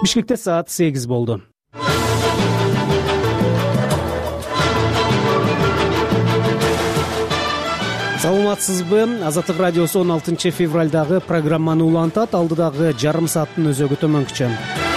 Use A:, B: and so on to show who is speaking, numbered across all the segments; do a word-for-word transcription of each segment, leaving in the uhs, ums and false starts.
A: Бишкекте саат сегиз болду. Саламатсызбы? Азаттык радиосу он алтынчы февралдагы программаны улантат. Алдыдагы жарым сааттын өзөгү төмөнкүчө.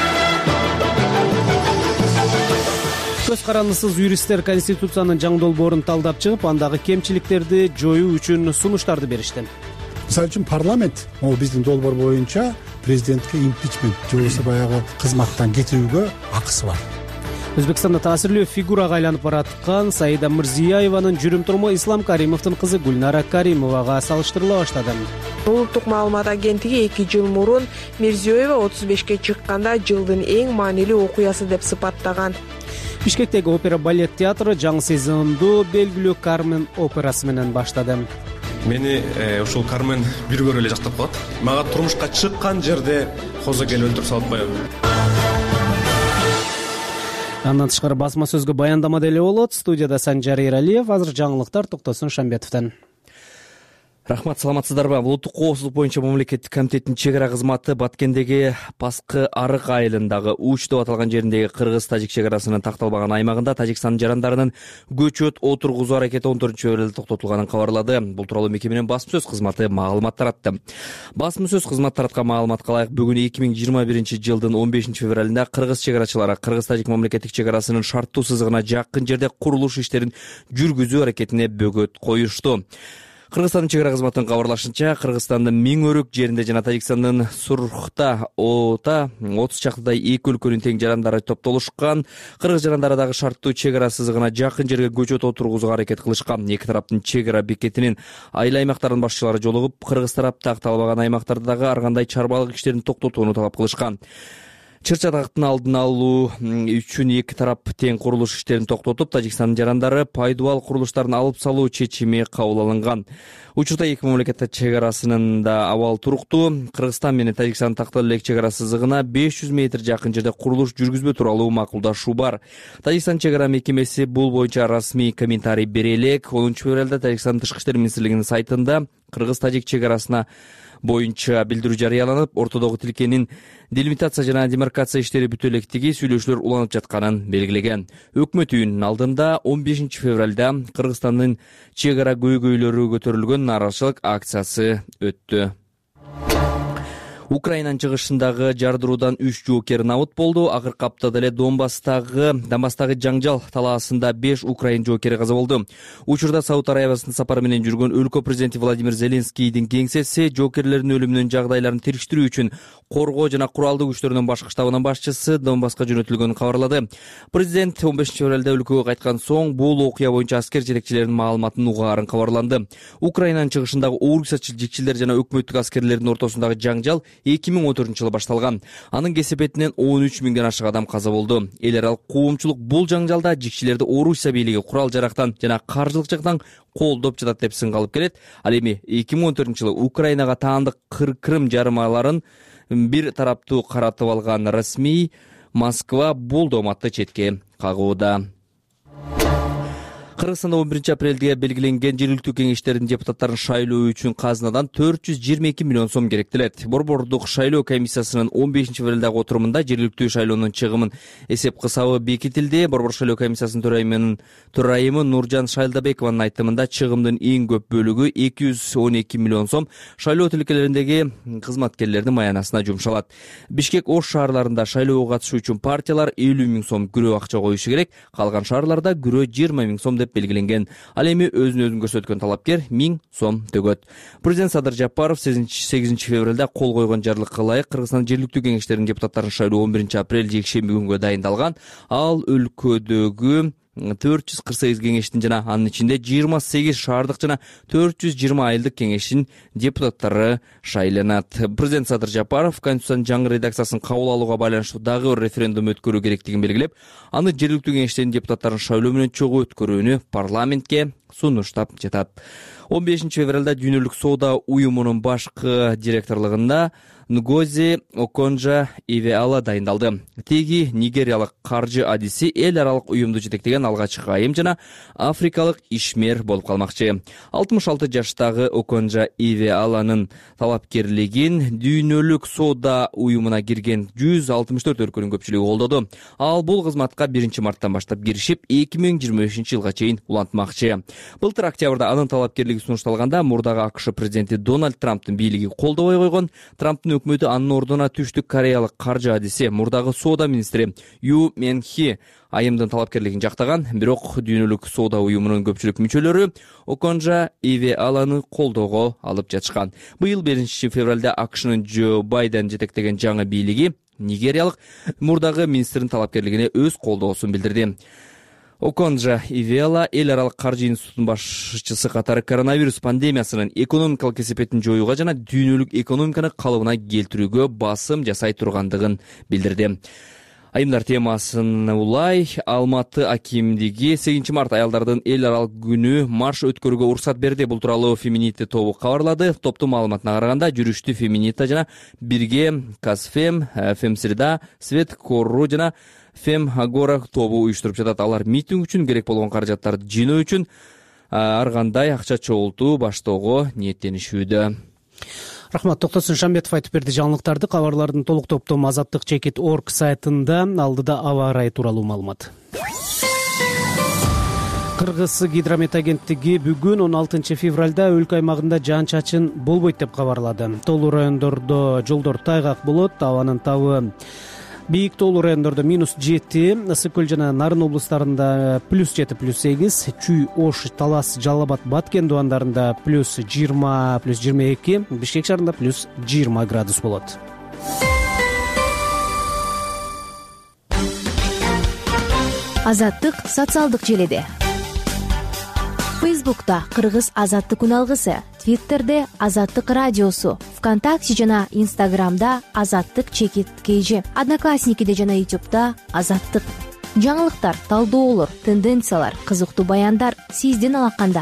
A: Көз карандысыз юристтер Конституциянын жаңы долбоорун талдап чыгып, андагы кемчиликтерди жоюу үчүн сунуштарды беришти.
B: Мисалы үчүн парламент могу биздин долбоор боюнча президентке импичмент же болбосо баягы кызматтан кетирүүгө акысы бар.
A: Өзбекстанда таасирлүү фигурага айланып бараткан Саида Мирзиёеванын жүрүм туруму Ислам Каримовдун кызы Гүлнара Каримовага салыштырыла баштады.
C: Улуттук маалымат агенттиги эки жыл мурун Мирзиёева отуз бешке чыкканда жылдын эң маанилүү окуясы деп сыпаттаган.
A: Бишкектеги опера балет театры жаңы сезонду белгилүү Кармен операсы менен баштады.
D: Мени ушул Кармен бир көрө эле жактап калат. Мага турмушка чыккан жерде козо келип өлтүрүп салып коёбу.
A: Андан тышкары басма сөзгө баяндама деле болот. Студияда Санжар Эралиев, азыр жаңылыктар Токтосун Шамбетовдон.
E: Рахмат, саламатсыздарбы? Улуттук коопсуздук боюнча мамлекеттик комитеттин чек ара кызматы Баткендеги Паскы Арык айылындагы Уч деп аталган жериндеги кыргыз-тажик чек арасынын такталбаган аймагында Тажикстан жарандарынын көчөт отургузуу аракети он төртүнчү февралда токтотулганын кабарлады. Бул тууралуу мекеменин басма сөз кызматы маалымат таратты. Басма сөз кызматы тараткан маалыматка ылайык бүгүн эки миң жыйырма биринчи жылдын он бешинчи февралында кыргыз чек арачылары кыргыз-тажик мамлекеттик чек арасынын шарттуу сызыгына жакын жерде курулуш иштерин жүргүзүү аракетине бөгөт коюшту. Кыргызстандын чек ара кызматынын кабарлашынча, Кыргызстандын Миң Өрүк жеринде жана Тажикстандын Сурхта Ота отуз чактыдай эки өлкөнүн тең жарандары топтолушкан. Кыргыз жарандары дагы шарттуу чек ара сызыгына жакын жерге көчөт отургузууга аракет кылышкан. Эки тараптын чек ара бекетинин айыл аймактарынын башчылары жолугуп, кыргыз тарап такталбаган аймактарда дагы ар кандай чарбалык иштерин токтотууну талап кылышкан. Чыр-чатактын алдын алуу үчүн эки тарап тең курулуш иштерин токтотуп, Тажикстандын жарандары пайдубал курулуштарын алып салуу чечими кабыл алынган. Учурда эки мамлекет чек арасынын да абал туруктуу. Кыргызстан менен Тажикстан такталып элек чек ара сызыгына беш жүз метр жакын жерде курулуш жүргүзбө тууралуу макулдашуу бар. Тажикстан чек ара мекемеси бул боюнча расмий комментарий бере элек. онунчу февралда Тажикстан Тышкы иштер министрлигинин сайтында кыргыз-тажик чек арасына боюнча билдирүү жарыяланып, ортодогу тилкенин делимитация жана демаркация иштери бүтө электиги сүйлөшүүлөр уланып жатканын белгилеген. Өкмөт үйүнүн алдында он бешинчи февралда Кыргызстандын чек ара көйгөйлөрү көтөрүлгөн нааразычылык акциясы өттү. Украинанын чыгышындагы жардыруудан үч жоокер набыт болду. Акыркы аптада эле Донбасстагы Донбасстагы жаңжал талаасында беш украин жоокери каза болду. Учурда Сауд Арабиясынын сапары менен жүргөн өлкө президенти Владимир Зеленскийдин кеңсеси жоокерлердин өлүмүнүн жагдайларын териштирүү үчүн коргоо жана куралдуу күчтөрүнүн башкы штабынын башчысы Донбасска жөнөтүлгөнүн кабарлады. Президент он бешинчи февралда өлкөгө кайткан соң бул окуя боюнча аскер жетекчилеринин маалыматын угаарын кабарланды. Украинанын чыгышындагы оор жекчилер жана өкмөттүк аскерлердин ортосундагы жаңжал эки миң он төртүнчү жылы башталган. Анын кесепетинен он үч миңден ашык адам каза болду. Эл аралык коомчулук бул жаңжалда жекчилерди Орусия бийлиги курал жарактан жана каржылык жактан колдоп жатат деп сынга алып келет. Ал эми эки миң он төртүнчү жылы Украинага таандык Крым жарымаларын бир тараптуу каратып алган расмий Москва бул дооматты четке кагууда. Кыргызстанда он биринчи апрелде белгиленген жергиликтүү кеңештердин депутаттарын шайлоо үчүн казынадан төрт жүз жыйырма эки миллион сом керектелет. Борбордук шайлоо комиссиясынын он бешинчи февралдагы отурумунда жергиликтүү шайлоонун чыгымын эсеп кысабы бекитилди. Борбор шайлоо комиссиясынын төрайымынын төрайымы Нуржан Шайлдабекованын айтымында чыгымдын эң көп бөлүгү эки жүз он эки миллион сом шайлоо тилкелериндеги кызматкерлердин маянасына жумшалат. Бишкек, Ош шаарларында шайлоого катышуу үчүн партиялар элүү миң сом күрөө акча коюшу керек. Калган шаарларда күрөө жыйырма миң сом деп белгиленген. Ал эми өзүн өзүн көрсөткөн талапкер миң сом төгөт. Президент Садыр Жапаров сегизинчи февралда кол койгон жарлыкка ылайык Кыргызстан жергиликтүү кеңештеринин депутаттарын шайлоо он биринчи апрель жекшемби күнгө дайындалган. Ал өлкөдөгү төрт жүз кырк сегиз кеңештин жана анын ичинде жыйырма сегиз шаардык жана төрт жүз жыйырма айылдык кеңештин депутаттары шайланат. Президент Садыр Жапаров Конституциянын жаңы редакциясын кабыл алууга байланыштуу дагы бир референдум өткөрүү керектигин белгилеп, аны жергиликтүү кеңештердин депутаттарын шайлоо менен чогуу өткөрүүнү парламентке сунуштап жатат. он бешинчи февралда Дүйнөлүк соода уюмунун башкы директорлугунда Нгози Оконжа Ивеала дайындалды. Теги нигериялык каржы адиси эл аралык уюмду жетектеген алгачкы айым жана африкалык ишмер болуп калмакчы. алтымыш алты жаштагы Оконжа Ивеаланын талапкерлигин Дүйнөлүк соода уюмуна кирген жүз алтымыш төрт өлкөнүн көпчүлүгү колдоду. Ал бул кызматка биринчи марттан баштап киришип, эки миң жыйырма бешинчи жылга чейин улантмакчы. Былтыр октябрда анын талапкерлиги сунушталганда мурдагы АКШ президенти Дональд Трамптын бийлиги колдобой койгон. Трамптын өкмөтү анын ордуна түштүк кореялык каржы адиси, мурдагы соода министри Ю Мен Хи айымдын талапкерлигин жактаган, бирок Дүйнөлүк соода уюмунун көпчүлүк мүчөлөрү Оконжа Ивеаланы колдоого алып жатышкан. Быйыл биринчи февралда АКШнын Джо Байден жетектеген жаңы бийлиги нигериялык мурдагы министрдин талапкерлигине өз колдоосун билдирди. Оконжа Ивеала эл аралык каржы институтунун башчысы катары коронавирус пандемиясынын экономикалык кесепетин жоюуга жана дүйнөлүк экономиканы калыбына келтирүүгө басым жасай тургандыгын билдирди. Айымдар темасын улай, Алматы акимдиги сегизинчи март аялдардын эл аралык күнү марш өткөрүүгө уруксат берди. Бул тууралуу Феминита тобу кабарлады. Топтун маалыматына караганда жүрүштү Феминита жана бирге Казфем, Фемсреда, Свет Корру жана Фем Агора тобу уюштуруп жатат. Алар митинг үчүн керек болгон каражаттарды жыйноо үчүн ар кандай акча чогултуу баштоого ниеттенишүүдө.
A: Рахмат, Токтосун Шамбетов айтып берди жаңылыктарды. Кабарлардын толук топтому азаттык чекит точка орг сайтында, алдыда аба ырайы тууралуу маалымат. Кыргыз гидромет агенттиги бүгүн он алтынчы февралда өлкө аймагында жаан-чачын болбойт деп кабарлады. Тоолуу райондордо жолдор тайгак болот, абанын табы бийик тоолуу райондордо минус жети, Ысык көл жана Нарын облустарында плюс жети, плюс сегиз, Чүй, Ош, Талас, Жалал Абад, Баткен дубандарында плюс жыйырма, плюс жыйырма эки, Бишкек шаарында плюс жыйырма градус болот.
F: Азаттык социалдык желеде. Фейсбукта Кыргыз азаттык күн алгысы, Твиттерде Азаттык радиосу, ВКонтакте жана Инстаграмда Азаттык чекит кж, Одноклассникиде жана Ютубта Азаттык. Жаңылыктар, талдоолор, тенденциялар, кызыктуу баяндар сиздин алаканда.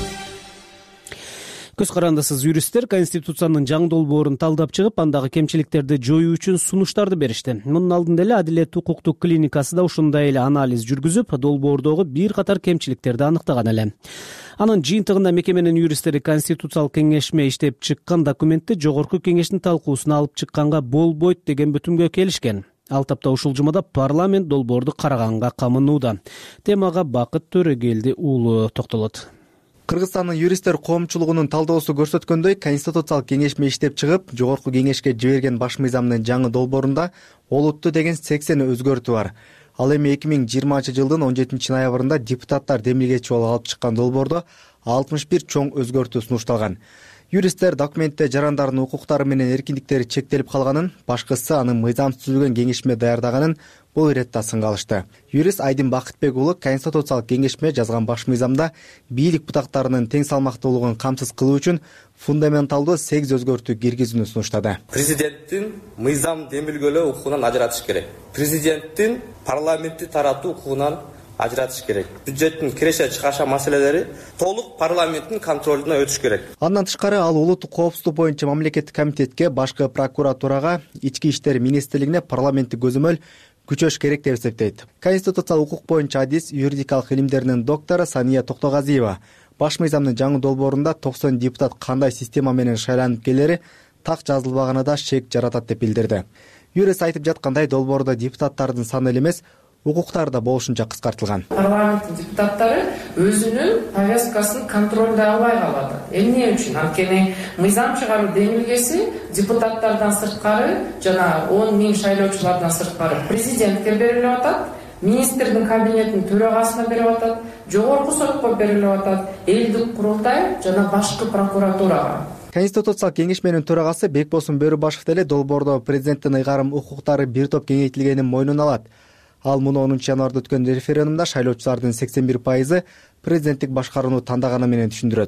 A: Көз карандысыз юристтер Конституциянын жаңы долбоорун талдап чыгып, андагы кемчиликтерди жоюу үчүн сунуштарды беришти. Мунун алдында эле Адилет укуктук клиникасы да ушундай эле анализ жүргүзүп, долбоордогу бир катар кемчиликтерди аныктаган эле. Анын жыйынтыгында мекеменин юристтери Конституциялык кеңешме иштеп чыккан документти жогорку кеңештин талкуусуна алып чыкканга болбойт деген бүтүмгө келишкен. Ал тапта ушул жумада парламент долбоорду караганга камынууда. Темага Бакыт Төрөгелди уулу токтолот.
G: Кыргызстандын юристтер коомчулугунун талдоосу көрсөткөндөй, Конституциялык кеңешме иштеп чыгып, жогорку кеңешке жиберген баш мыйзамдын жаңы долбоорунда олутту деген сексен өзгөртүү бар. Ал эми эки миң жыйырманчы жылдын он жетинчи ноябрында депутаттар демилгечи болуп алып чыккан долбоордо алтымыш бир чоң өзгөртүү сунушталган. Юристтер документте жарандардын укуктары менен эркиндиктери чектелип калганын, башкысы анын мыйзамсыз түзүлгөн кеңешме даярдаганын бул иретте сынга алышты. Юрист Айдын Бакытбек уулу Конституциялык кеңешме жазган баш мыйзамда бийлик бутактарынын тең салмактуулугун камсыз кылуу үчүн фундаменталдуу сегиз өзгөртүү киргизүүнү сунуштады.
H: Президенттин мыйзам демилгелөө укугунан ажыратыш керек. Президенттин парламентти таратуу укугунан ажыратыш керек. Бюджеттин киреше чыгаша маселелери толук парламенттин контролуна өтүш керек.
G: Андан тышкары ал улуттук коопсуздук боюнча мамлекеттик комитетке, башкы прокуратурага, ички иштер министрлигине парламенттик көзөмөл күчөш керек деп эсептейт. Конституциялык укук боюнча адис, юридикалык илимдеринин доктору Сания Токтогазиева баш мыйзамдын жаңы долбоорунда токсон депутат кандай система менен шайланып келери так жазылбаганы да шек жаратат деп билдирди. Юрист айтып жаткандай, долбоордо депутаттардын саны эле эмес, укуктары да болушунча кыскартылган.
I: Парламенттин депутаттары өзүнүн повесткасын контролдой албай калат. Эмне үчүн? Анткени мыйзам чыгаруу демилгеси депутаттардан сырткары жана он миң шайлоочулардан сырткары президентке берилип атат, министрдин кабинетинин төрагасына берип атат, жогорку сотко берилип атат, элдик курултай жана башкы прокуратурага.
G: Конституциялык кеңешменин төрагасы Бекбосун Бөрүбашев деле долбоордо президенттин ыйгарым укуктары бир топ кеңейтилгенин мойнуна алат. Ал муну онунчу январда өткөн референдумда шайлоочулардын сексен бир пайызы президенттик башкарууну тандаганы менен түшүндүрөт.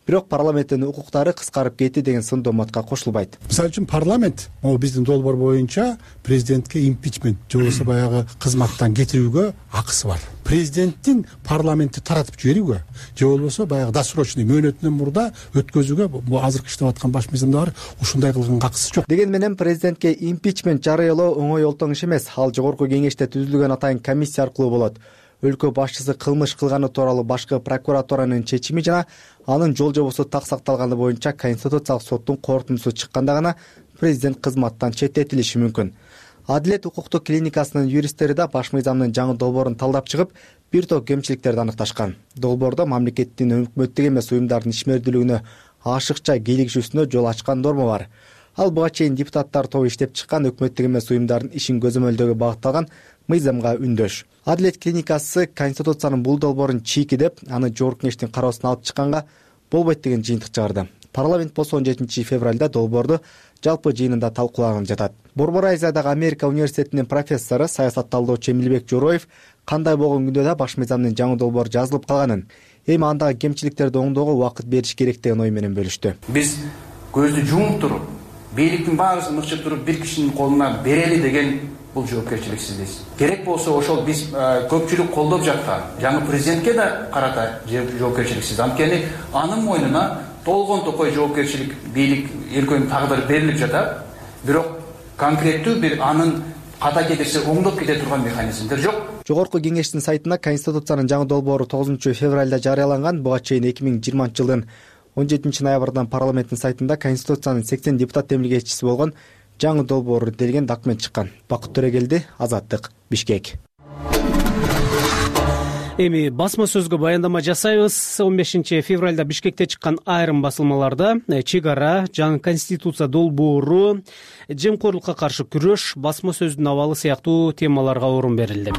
G: бирок парламенттин укуктары кыскарып кетти деген сындооматка кошулбайт.
B: Мисалы үчүн парламент могу биздин долбоор боюнча президентке импичмент же болбосо баягы кызматтан кетирүүгө акысы бар. Президенттин парламентти таратып жиберүүгө же болбосо баягы досрочный мөөнөтүнөн мурда өткөзүүгө бул азыркы иштеп аткан баш мыйзамда бар ушундай кылган акысы жок.
G: Деген менен президентке импичмент жарыялоо оңой олтоң иш эмес. Ал жогорку кеңеште түзүлгөн атайын комиссия аркылуу болот. Өлкө башчысы кылмыш кылганы тууралуу башкы прокуратуранын чечими жана анын жол жобосу так сакталганы боюнча Конституциялык соттун корутундусу чыкканда гана президент кызматтан четтетилиши мүмкүн. Адилет укуктук клиникасынын юристтери да баш мыйзамдын жаңы долбоорун талдап чыгып, бир топ кемчиликтерди аныкташкан. Долбоордо мамлекеттин өкмөттүк эмес уюмдардын ишмердүүлүгүнө ашыкча кийлигишүүсүнө жол ачкан норма бар. Ал буга чейин депутаттар тобу иштеп чыккан өкмөттүк эмес уюмдардын ишин көзөмөлдөөгө багытталган мыйзамга үндөш. Адилет клиникасы Конституциянын бул долбоорун чийки деп, аны жогорку кеңештин кароосуна алып чыкканга болбойт деген жыйынтык чыгарды. Парламент болсо он жетинчи февралда долбоорду жалпы жыйынында талкуулаган жатат. Борбор Азиядагы Америка университетинин профессору, саясат талдоочу Эмилбек Жороев кандай болгон күндө да баш мыйзамдын жаңы долбоору жазылып калганын, эми андагы кемчиликтерди оңдоого убакыт бериш керек деген ой менен бөлүштү.
J: Биз көздү жумуп туруп, бийликтин баарысын мыкчып туруп бир кишинин колуна берели деген бул жоопкерчиликсиздик. Керек болсо ошол биз көпчүлүк колдоп жаткан жаңы президентке да карата жоопкерчиликсиз. Анткени анын мойнуна толгон токой жоопкерчилик, бийлик, өлкөнүн тагдыры берилип жатат. Бирок конкреттүү бир анын ката кетирсе оңдоп кете турган механизмдер жок.
G: Жогорку кеңештин сайтында Конституциянын жаңы долбоору тогузунчу февралда жарыяланган. Буга чейин эки миң жыйырманчы жылдын он жетинчи ноябрдан парламенттин сайтында Конституциянын сексен депутат демилгечиси болгон жаңы долбоору делген документ чыккан. Бакыт Төрегелди, Азаттык, Бишкек.
A: Эми басма сөзгө баяндама жасайбыз. он бешинчи февралда Бишкекте чыккан айрым басылмаларда чек ара, жаңы конституция долбоору, жемкорлукка каршы күрөш, басма сөздүн абалы сыяктуу темаларга орун берилди.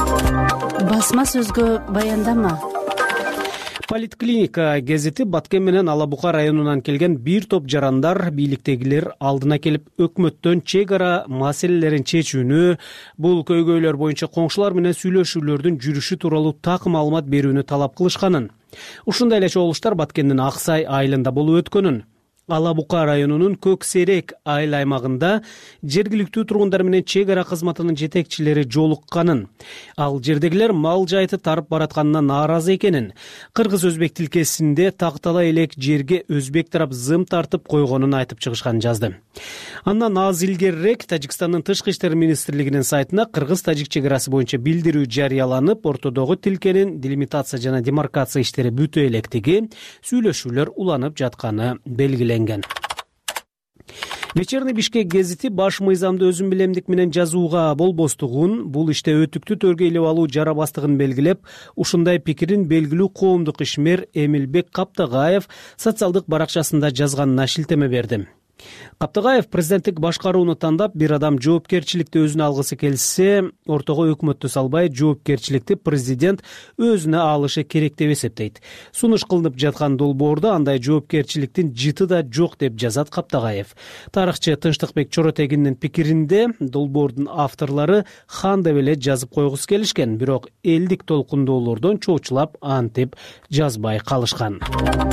K: Басма сөзгө баяндама.
A: Политклиника гезити Баткен менен Ала Бука районунан келген бир топ жарандар бийликтегилер алдына келип өкмөттөн чек ара маселелерин чечүүнү, бул көйгөйлөр боюнча коңшулар менен сүйлөшүүлөрдүн жүрүшү тууралуу так маалымат берүүнү талап кылышканын. Ушундай эле чогулуштар Баткендин Аксай айылында болуп өткөнүн. Ала Бука районунун Көк Серек айыл аймагында жергиликтүү тургундар менен чек ара кызматынын жетекчилери жолукканын, ал жердегилер мал жайты тарып баратканына нааразы экенин, кыргыз-өзбек тилкесинде тактала элек жерге өзбек тарап зым тартып койгонун айтып чыгышканын жазды. Андан аз илгерирээк Тажикстандын тышкы иштер министрлигинин сайтына кыргыз-тажик чек арасы боюнча билдирүү жарыяланып, ортодогу тилкенин делимитация жана демаркация иштери бүтө электиги, сүйлөшүүлөр уланып жатканы белгиленген. Вечерний Бишкек гезити баш мыйзамды өзүн билемдик менен жазууга болбостугун, бул иште өтүктү төргө илип алуу жарабастыгын белгилеп, ушундай пикирин белгилүү коомдук ишмер Эмилбек Каптагаев социалдык баракчасында жазганына шилтеме берди. Каптагаев президенттик башкарууну тандап, бир адам жоопкерчиликти өзүнө алгысы келсе, ортого өкмөттү салбай, жоопкерчиликти президент өзүнө алышы керек деп эсептейт. Сунуш кылынып жаткан долбоордо андай жоопкерчиликтин жыты да жок деп жазат Каптагаев. Тарыхчы Тынчтыкбек Чоротегиндин пикиринде, долбоордун авторлору хан деп эле жазып койгусу келишкен, бирок элдик толкундоолордон чоочулап антип жазбай калышкан.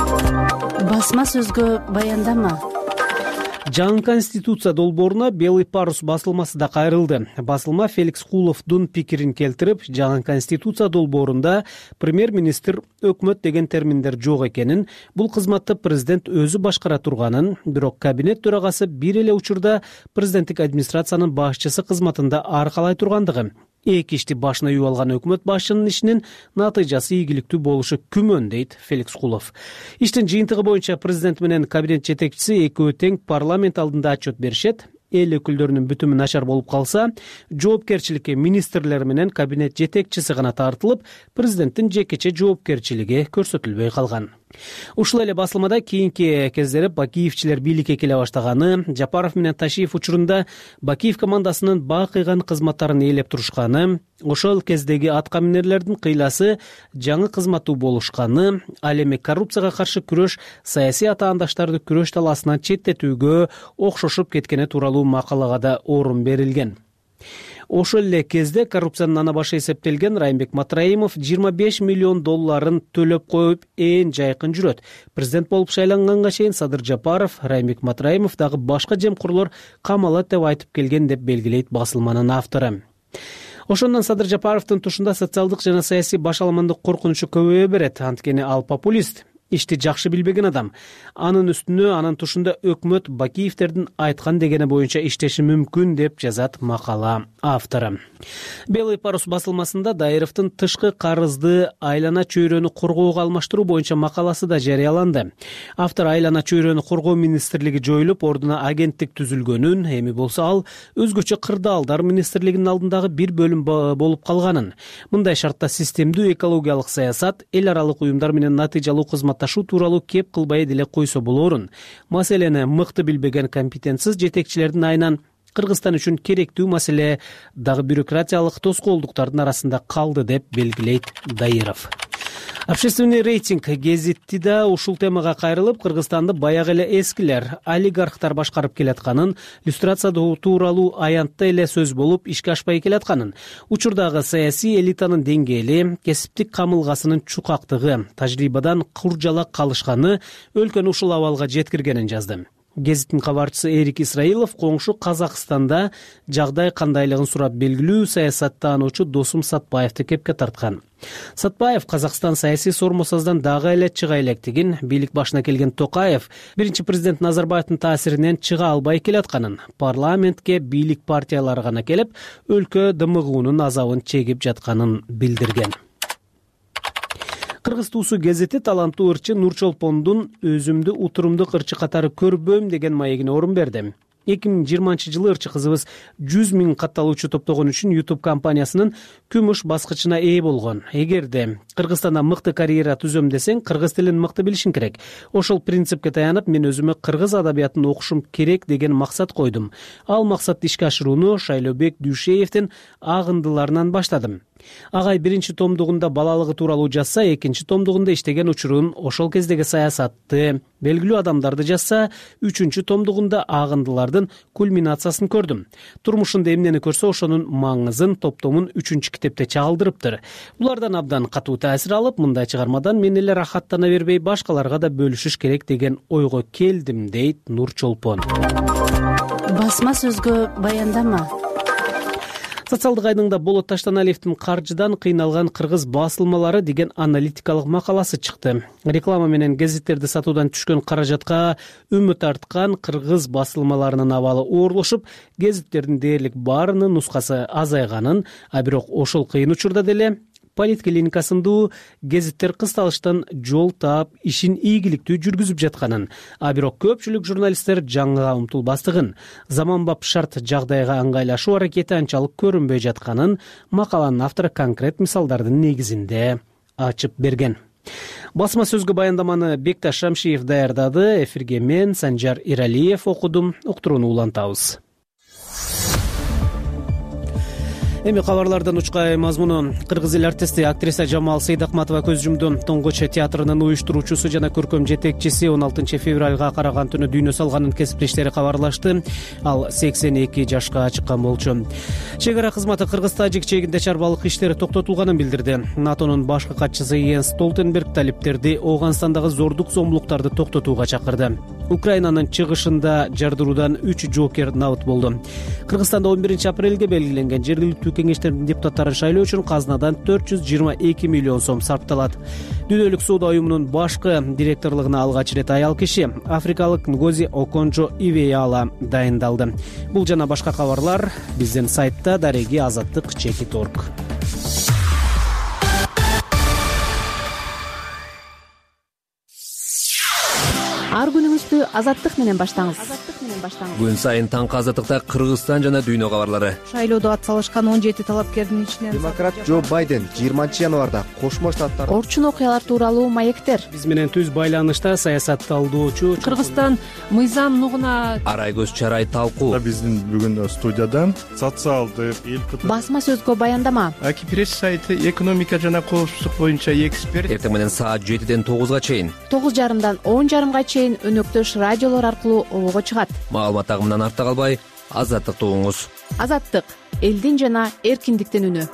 K: Басма сөзгө баяндама.
A: Жаңы конституция долбооруна Белый парус басылмасы да кайрылды. Басылма Феликс Куловдун пикирин келтирип, жаңы конституция долбоорунда премьер-министр, өкмөт деген терминдер жок экенин, бул кызматты президент өзү башкара турганын, бирок кабинет төрагасы бир эле учурда президенттик администрациянын башчысы кызматында аркалай тургандыгы, эки ишти башына үйүп алган өкмөт башчынын ишинин натыйжасы ийгиликтүү болушу күмөн, дейт Феликс Кулов. Иштин жыйынтыгы боюнча президент менен кабинет жетекчиси экөө тең парламент алдында отчет беришет. Эл өкүлдөрүнүн бүтүмү начар болуп калса, жоопкерчиликке министрлер менен кабинет жетекчиси гана тартылып, президенттин жекече жоопкерчилиги көрсөтүлбөй калган. Ушул эле басылмада кийинки кездери Бакиевчилер бийликке келе баштаганы, Жапаров менен Ташиев учурунда Бакиев командасынын бакыйган кызматтарын ээлеп турушканы, ошол кездеги аткаминерлердин кыйласы жаңы кызматтуу болушканы, ал эми коррупцияга каршы күрөш саясий атаандаштарды күрөш талаасынан четтетүүгө окшошуп кеткени тууралуу макалага да орун берилген. ошол эле кезде коррупциянын ана башы эсептелген Райымбек Матраимов жыйырма беш миллион долларын төлөп коюп ээн жайкын жүрөт. Президент болуп шайланганга чейин Садыр Жапаров Райымбек Матраимов дагы башка жемкурлар камалат деп айтып келген деп белгилейт басылманын автору. Ошондон Садыр Жапаровдун тушунда социалдык жана саясий башаламандык коркунучу көбөйө берет. Анткени ал популист, ишти жакшы билбеген адам. Анын үстүнө анын тушунда өкмөт Бакиевдердин айткан дегени боюнча иштеши мүмкүн деп жазат макала автору. Белый парус басылмасында Дайыровдун тышкы карызды айлана чөйрөнү коргоого алмаштыруу боюнча макаласы да жарыяланды. Автор айлана чөйрөнү коргоо министрлиги жоюлуп, ордуна агенттик түзүлгөнүн, эми болсо ал өзгөчө кырдаалдар министрлигинин алдындагы бир бөлүм болуп калганын, мындай шартта системдүү экологиялык саясат, эл аралык уюмдар менен натыйжалуу кызматташуу тууралуу кеп кылбай деле койсо болорун. Маселени мыкты билбеген компетентсиз жетекчилердин айынан Кыргызстан үчүн керектүү маселе дагы бюрократиялык тоскоолдуктардын арасында калды деп белгилейт Дайыров. Общественный рейтинг гезити да ушул темага кайрылып, Кыргызстанды баягы эле эскилер, олигархтар башкарып келатканын, люстрация тууралуу аянтта эле сөз болуп ишке ашпай келатканын, учурдагы саясий элитанын деңгээли, кесиптик камылгасынын чукактыгы, тажрыйбадан куржалак калышканы өлкөнү ушул абалга жеткиргенин жазды. Гезиттин кабарчысы Эрик Исраилов коңшу Казакстанда жагдай кандайлыгын сурап белгилүү саясаттануучу Досум Сатпаевди кепке тарткан. Сатпаев Казакстан саясий сормосоздан дагы эле чыга электигин, бийлик башына келген Токаев биринчи президент Назарбаевдин таасиринен чыга албай келатканын, парламентке бийлик партиялары гана келип, өлкө дымыгуунун азабын чегип жатканын билдирген. Кыргыз туусу гезити таланттуу ырчы Нурчолпондун өзүмдү утурумдук ырчы катары көрбөм деген маегине орун берди. эки миң жыйырманчы жылы ырчы кызыбыз жүз миң катталуучу топтогон үчүн YouTube компаниясынын күмүш баскычына ээ болгон. Эгерде Кыргызстанда мыкты карьера түзөм десең, кыргыз тилин мыкты билишиң керек. Ошол принципке таянып, мен өзүмө кыргыз адабиятын окушум керек деген максат койдум. Ал максатты ишке ашырууну Шайлообек Дүйшеевдин агындыларынан баштадым. Агай биринчи томдугунда балалыгы тууралуу жазса, экинчи томдугунда иштеген учурун, ошол кездеги саясатты, белгилүү адамдарды жазса, үчүнчү томдугунда агындылардын кульминациясын көрдүм. Турмушунда эмнени көрсө, ошонун маңызын топтомун үчүнчү китепте чагылдырыптыр. Булардан абдан катуу таасир алып, мындай чыгармадан мен эле рахаттана бербей, башкаларга да бөлүшүш керек деген ойго келдим, дейт Нурчолпон.
K: Басма сөзгө баяндама.
A: Социалдык айдыңда Болот Таштаналиевдин каржыдан кыйналган кыргыз басылмалары деген аналитикалык макаласы чыкты. Реклама менен гезиттерди сатуудан түшкөн каражатка үмүт арткан кыргыз басылмаларынын абалы оорлошуп, гезиттердин дээрлик баарынын нускасы азайганын, а бирок ошол кыйын учурда деле Политклиника сындуу гезиттер кысталыштан жол таап, ишин ийгиликтүү жүргүзүп жатканын, а бирок көпчүлүк журналисттер жаңыга умтулбастыгын, заманбап шарт жагдайга ыңгайлашуу аракети анчалык көрүнбөй жатканын макаланын автору конкрет мисалдардын негизинде ачып берген. Басма сөзгө баяндаманы Бекташ Шамшиев даярдады, эфирге мен Санжар Иралиев окудум, уктурууну улантабыз. Эми кабарлардан учкай мазмуну. Кыргыз эл артисти актриса Жамал Сейдакматова көз жумду. Тоңгоч театрынын уюштуруучусу жана көркөм жетекчиси он алтынчы февралга караган түнү дүйнө салганын кесиптештери кабарлашты. Ал сексен эки жашка чыккан болчу. Чек ара кызматы Кыргыз-Тажик чегинде чарбалык иштери токтотулганын билдирди. НАТОнун башкы катчысы Йенс Столтенберг талиптерди Ооганстандагы зордук зомбулуктарды токтотууга чакырды. Украинанын чыгышында жардыруудан үч жокер набыт болду. Кыргызстанда он биринчи апрелге белгиленген жергиликтүү кеңештердин депутаттарын шайлоо үчүн казнадан төрт жүз жыйырма эки миллион сом сарпталат. Дүйнөлүк соода уюмунун башкы директорлугуна алгач ирет аял киши, африкалык Нгози Оконжо Ивеяла дайындалды. Бул жана башка кабарлар биздин сайтта дареги азаттык чекит точка орг.
F: Ар күнүңүздү азаттык менен баштаңыз.
L: Күн сайын таңкы азаттыкта Кыргызстан жана дүйнө кабарлары.
M: Шайлоодо атсалышкан он жети талапкердин ичинен
G: демократ Джо Байден жыйырманчы январда Кошмо Штаттар
F: орчун окуялар тууралуу маектер.
A: Биз менен түз байланышта саясатталдоочу
M: Кыргызстан мыйзам нугуна
L: Арайгөз Чарай талкуу.
N: Биздин бүгүн студияда социалдык эл
F: басма сөзгө баяндама.
O: Аки пресс сайты экономика жана коопсуздук боюнча эксперт.
L: Эртең менен саат жетиден тогузга чейин,
F: тогуз жарымдан он жарымга чейин өнөктөш радиолор аркылуу обого чыгат.
L: Маалымат агымынан артта калбай, азаттыкты угуңуз.
F: Азаттык
M: элдин жана эркиндиктин үнү.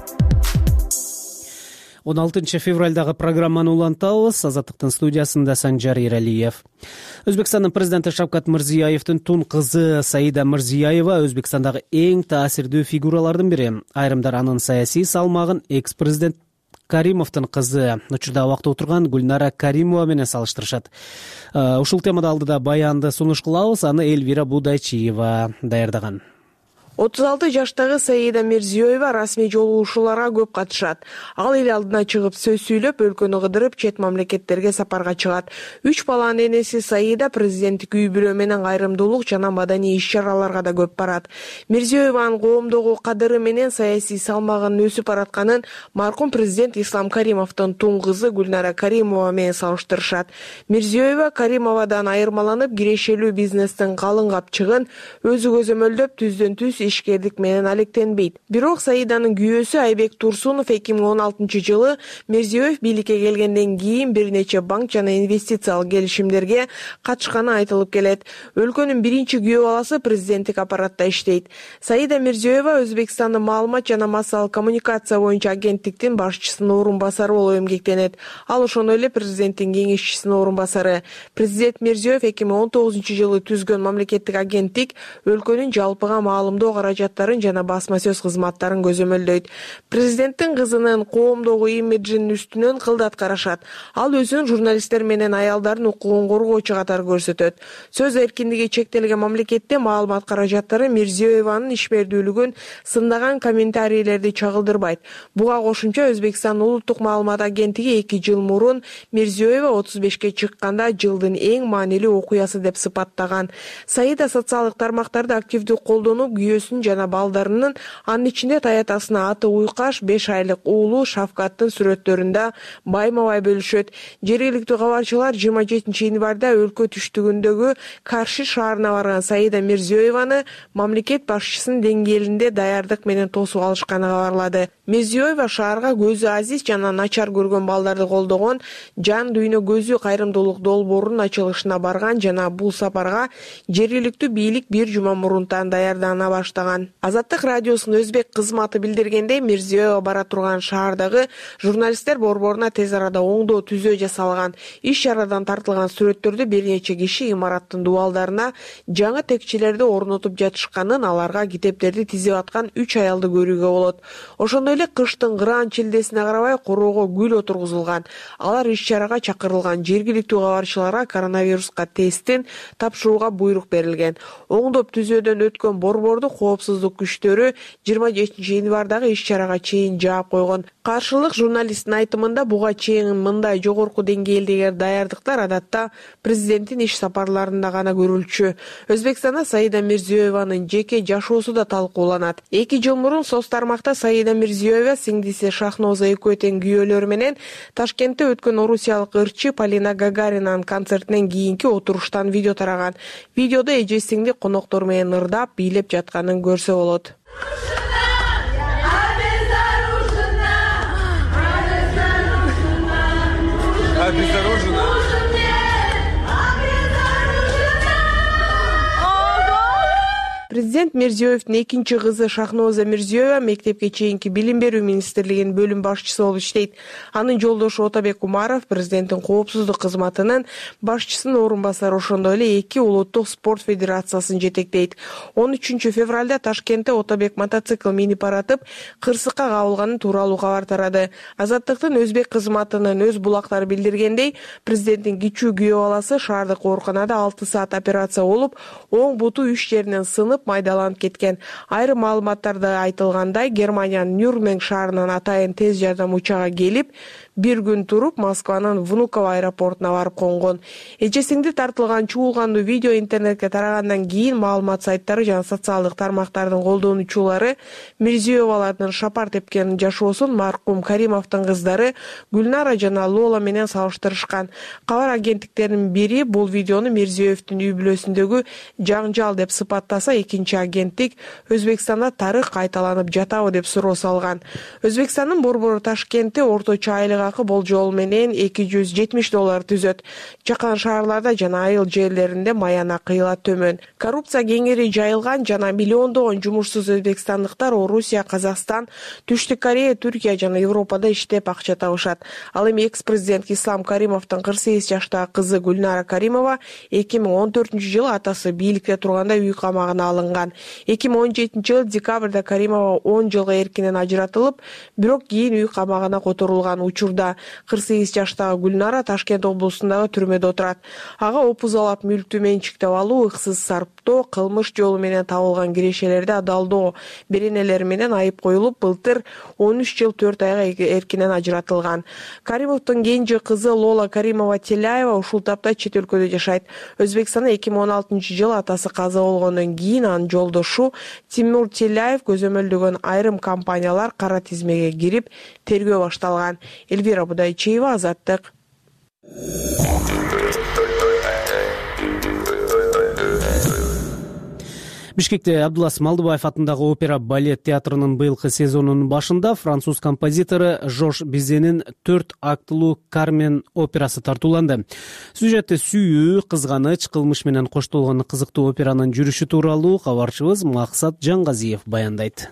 A: он алтынчы февралдагы программаны улантабыз. Азаттыктын студиясында Санжар Эралиев. Өзбекстандын президенти Шавкат Мирзиёевдин тун кызы Саида Мирзиёева Өзбекстандагы эң таасирдүү фигуралардын бири. Айрымдар анын саясий салмагын экс-президент Каримовдун кызы, учурда абакта отурган Гүлнара Каримова менен салыштырышат. Ушул темада алдыда баянды сунуш кылабыз, аны Эльвира Будайчиева даярдаган.
C: отуз алты жаштагы Саида Мирзиёева расмий жолугушууларга көп катышат. Ал эл алдына чыгып сөз сүйлөп, өлкөнү кыдырып, чет мамлекеттерге сапарга чыгат. Үч баланын энеси Саида президенттик үй бүлө менен кайрымдуулук жана маданий иш-чараларга да көп барат. Мирзиёеванын коомдогу кадыры менен саясий салмагынын өсүп баратканын маркум президент Ислам Каримовдун тун кызы Гүлнара Каримова менен салыштырышат. Мирзиёева Каримовадан айырмаланып, кирешелүү бизнестин калың капчыгын өзү көзөмөлдөп, түздөн түз ишкердик менен алектенбейт. Бирок Саиданын күйөөсү Айбек Турсунов эки миң он алтынчы жылы Мирзиёев бийликке келгенден кийин бир нече банк жана инвестициялык келишимдерге катышканы айтылып келет. Өлкөнүн биринчи күйөө баласы президенттик аппаратта иштейт. Саида Мирзиёева Өзбекстандын маалымат жана массалык коммуникация боюнча агенттиктин башчысынын орун басары болуп эмгектенет. Ал ошондой эле президенттин кеңешчисинин орун басары. Президент Мирзиёев эки миң он тогузунчу жылы түзгөн мамлекеттик агенттик өлкөнүн жалпыга маалымдоо каражаттарын жана басма сөз кызматтарын көзөмөлдөйт. Президенттин кызынын коомдогу имиджинин үстүнөн кылдат карашат. Ал өзүн журналисттер менен аялдардын укугун коргоочу катары көрсөтөт. Сөз эркиндиги чектелген мамлекетте маалымат каражаттары Мирзиёеванын ишмердүүлүгүн сындаган комментарийлерди чагылдырбайт. Буга кошумча Өзбекстандын улуттук маалымат агенттиги эки жыл мурун Мирзиёева отуз бешке чыкканда жылдын эң маанилүү окуясы деп сыпаттаган. Саида социалдык тармактарды активдүү колдонуп, күйөөсүн жана балдарынын, анын ичинде таятасына аты Уйкаш беш айлык уулу Шавкаттын сүрөттөрүндө байма-бай бөлүшөт. Жергиликтүү кабарчылар жыйырма жетинчи январда өлкө түштүгүндөгү Карши шаарына барган Саида Мирзиёеваны мамлекет башчысынын деңгээлинде даярдык менен тосуп алышканы кабарлады. Мирзиёева шаарга көзү азиз жана начар көргөн балдарды колдогон Жан дүйнө көзү кайрымдуулук долбоорунун ачылышына барган жана бул сапарга жергиликтүү бийлик бир жума мурунтан даярдана баштаган. Азаттык радиосунун өзбек кызматы билдиргендей, Мирзиёева бара турган шаардагы журналисттер борборуна тез арада оңдоо түзөө жасалган. Иш-чарадан тартылган сүрөттөрдө бир нече киши имараттын дубалдарына жаңы текчелерди орнотуп жатышканын, аларга китептерди тизип аткан үч аялды көрүүгө болот. Ошондой эле кыштын кыраан чилдесине карабай короого гүл отургузулган. Алар иш-чарага чакырылган. Жергиликтүү кабарчыларга коронавируска тесттин тапшырууга буйрук берилген. Оңдоп түзөөдөн өткөн борборду коопсуздук күчтөрү жыйырма жетинчи январдагы иш-чарага чейин жаап койгон. Каршылык журналисттин айтымында буга чейин мындай жогорку деңгээлдеги даярдыктар адатта президенттин иш сапарларында гана көрүлчү. Өзбекстанда Саида Мирзиёеванын жеке жашоосу да талкууланат. эки жыл мурун соц тармакта Саида Мирзиёева сиңдиси Шахноза Экөтен күйөөлөрү менен Ташкентте өткөн орусиялык ырчы Полина Гагаринанын концертинен кийинки отуруштан видео тараган. Видеодо эже сиңди коноктор менен ырдап, бийлеп жатканын көрсө болот. Президент Мирзиёевдин экинчи кызы Шахноза Мирзиёева мектепке чейинки билим берүү министрлигинин бөлүм башчысы болуп иштейт. Анын жолдошу Отобек Умаров президенттин коопсуздук кызматынын башчысынын орун басары, ошондой эле эки улуттук спорт федерациясын жетектейт. он үчүнчү февралда Ташкентте Отобек мотоцикл минип баратып, кырсыкка кабылганы тууралуу кабар тарады. Азаттыктын өзбек кызматынын өз булактары билдиргендей, президенттин кичүү күйөө баласы шаардык ооруканада алты саат операция болуп, оң буту үч жеринен сынып майдаланып кеткен. Айрым маалыматтарда айтылгандай, Германиянын Нюрнберг шаарынан атайын тез жардам учагы келип, бир күн туруп Москванын Внуково аэропортуна барып конгон. Эжесиңди тартылган чуулгандуу видео интернетке тарагандан кийин маалымат сайттары жана социалдык тармактардын колдонуучулары Мирзиёевалардын шапар тепкен жашоосун маркум Каримовдун кыздары Гүлнара жана Лола менен салыштырышкан. Кабар агенттиктеринин бири бул видеону Мирзиёевдин үй бүлөсүндөгү жаңжал деп сыпаттаса, экинчи боюнча агенттик Өзбекстанда тарых кайталанып жатабы деп суроо салган. Өзбекстандын борбору Ташкентте орточо айлык акы болжол менен эки жүз жетимиш доллар түзөт. Жакын шаарларда жана айыл жерлеринде маяна кыйла төмөн. Коррупция кеңири жайылган жана миллиондогон жумушсуз өзбекстандыктар Орусия, Казакстан, Түштүк Корея, Түркия жана Европада иштеп акча табышат. Ал эми экс-президент Ислам Каримовдун кырк сегиз жаштагы кызы Гүлнара Каримова эки миң он төртүнчү жылы атасы бийликте турганда үй камагына алынган. эки миң он жетинчи жылы декабрда Каримова он жылга эркинен ажыратылып, бирок кийин үй камагына которулган. Учурда кырк сегиз жаштагы Гүлнара Ташкент облусундагы түрмөдө отурат. Ага опузалап мүлктү менчиктеп алуу, ыксыз сарптоо, кылмыш жолу менен табылган кирешелерди адалдоо беренелери менен айып коюлуп, былтыр он үч жыл төрт айга эркинен ажыратылган. Каримовдун кенже кызы Лола Каримова Теляева ушул тапта чет өлкөдө жашайт. Өзбекстанда эки миң он алтынчы жылы атасы каза болгондон кийин анын жолдошу Тимур Теляев көзөмөлдөгөн айрым компаниялар кара тизмеге кирип, тергөө башталган. Эльвира Будайчиева, Азаттык.
A: Бишкекте Абдулас Малдыбаев атындагы опера балет театрынын быйылкы сезонунун башында француз композитору Жош Бизенин төрт актылуу Кармен операсы тартууланды. Сюжети сүйүү, кызганыч, кылмыш менен коштолгон кызыктуу операнын жүрүшү тууралуу кабарчыбыз Максат Жаңгазиев баяндайт.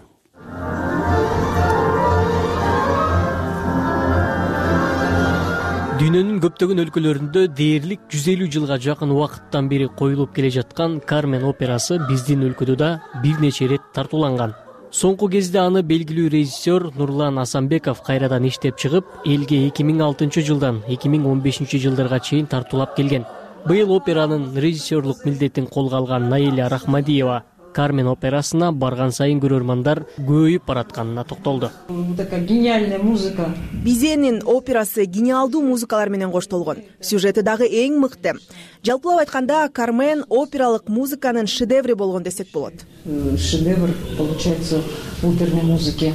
A: Дүйнөнүн көптөгөн өлкөлөрүндө дээрлик жүз элүү жылга жакын убакыттан бери коюлуп келе жаткан Кармен операсы биздин өлкөдө да бир нече ирет тартууланган. Соңку кезде аны белгилүү режиссер Нурлан Асанбеков кайрадан иштеп чыгып, элге эки миң алтынчы жылдан эки миң он бешинчи жылдарга чейин тартуулап келген. Быйыл операнын режиссерлук милдетин колго алган Наиля Рахмадиева Кармен операсына барган сайын көрөрмандар көбөйүп баратканына токтолду.
P: Такая гениальная музыка.
Q: Бизенин операсы гениалдуу музыкалар менен коштолгон. Сюжети дагы эң мыкты. Жалпылап айтканда, Кармен опералык музыканын шедеври болгон десек болот.
P: Шедевр получается в оперной музыке.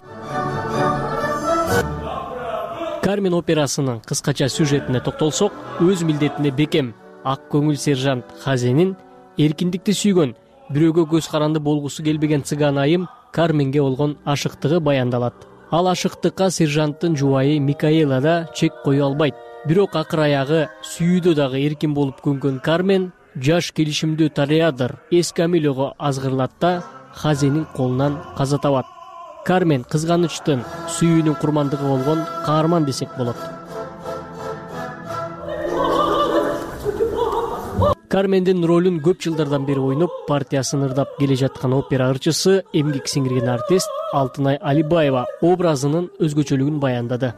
R: Кармен операсынын кыскача сюжетине токтолсок, өз милдетине бекем ак көңүл сержант Хазенин эркиндикти сүйгөн, бирөөгө көз каранды болгусу келбеген цыган айым Карменге болгон ашыктыгы баяндалат. Ал ашыктыкка сержанттын жубайы Микаэла да чек кое албайт. Бирок акыр аягы сүйүүдө дагы эркин болуп көнгөн Кармен жаш келишимдүү Тореадор Эскамилого азгырлат да Хазенин колунан каза табат. Кармен кызганычтын, сүйүүнүн курмандыгы болгон каарман десек болот. Кармендин ролун көп жылдардан бери ойноп, партиясын ырдап келе жаткан опера ырчысы, эмгек сиңирген артист Алтынай Алибаева образынын өзгөчөлүгүн баяндады.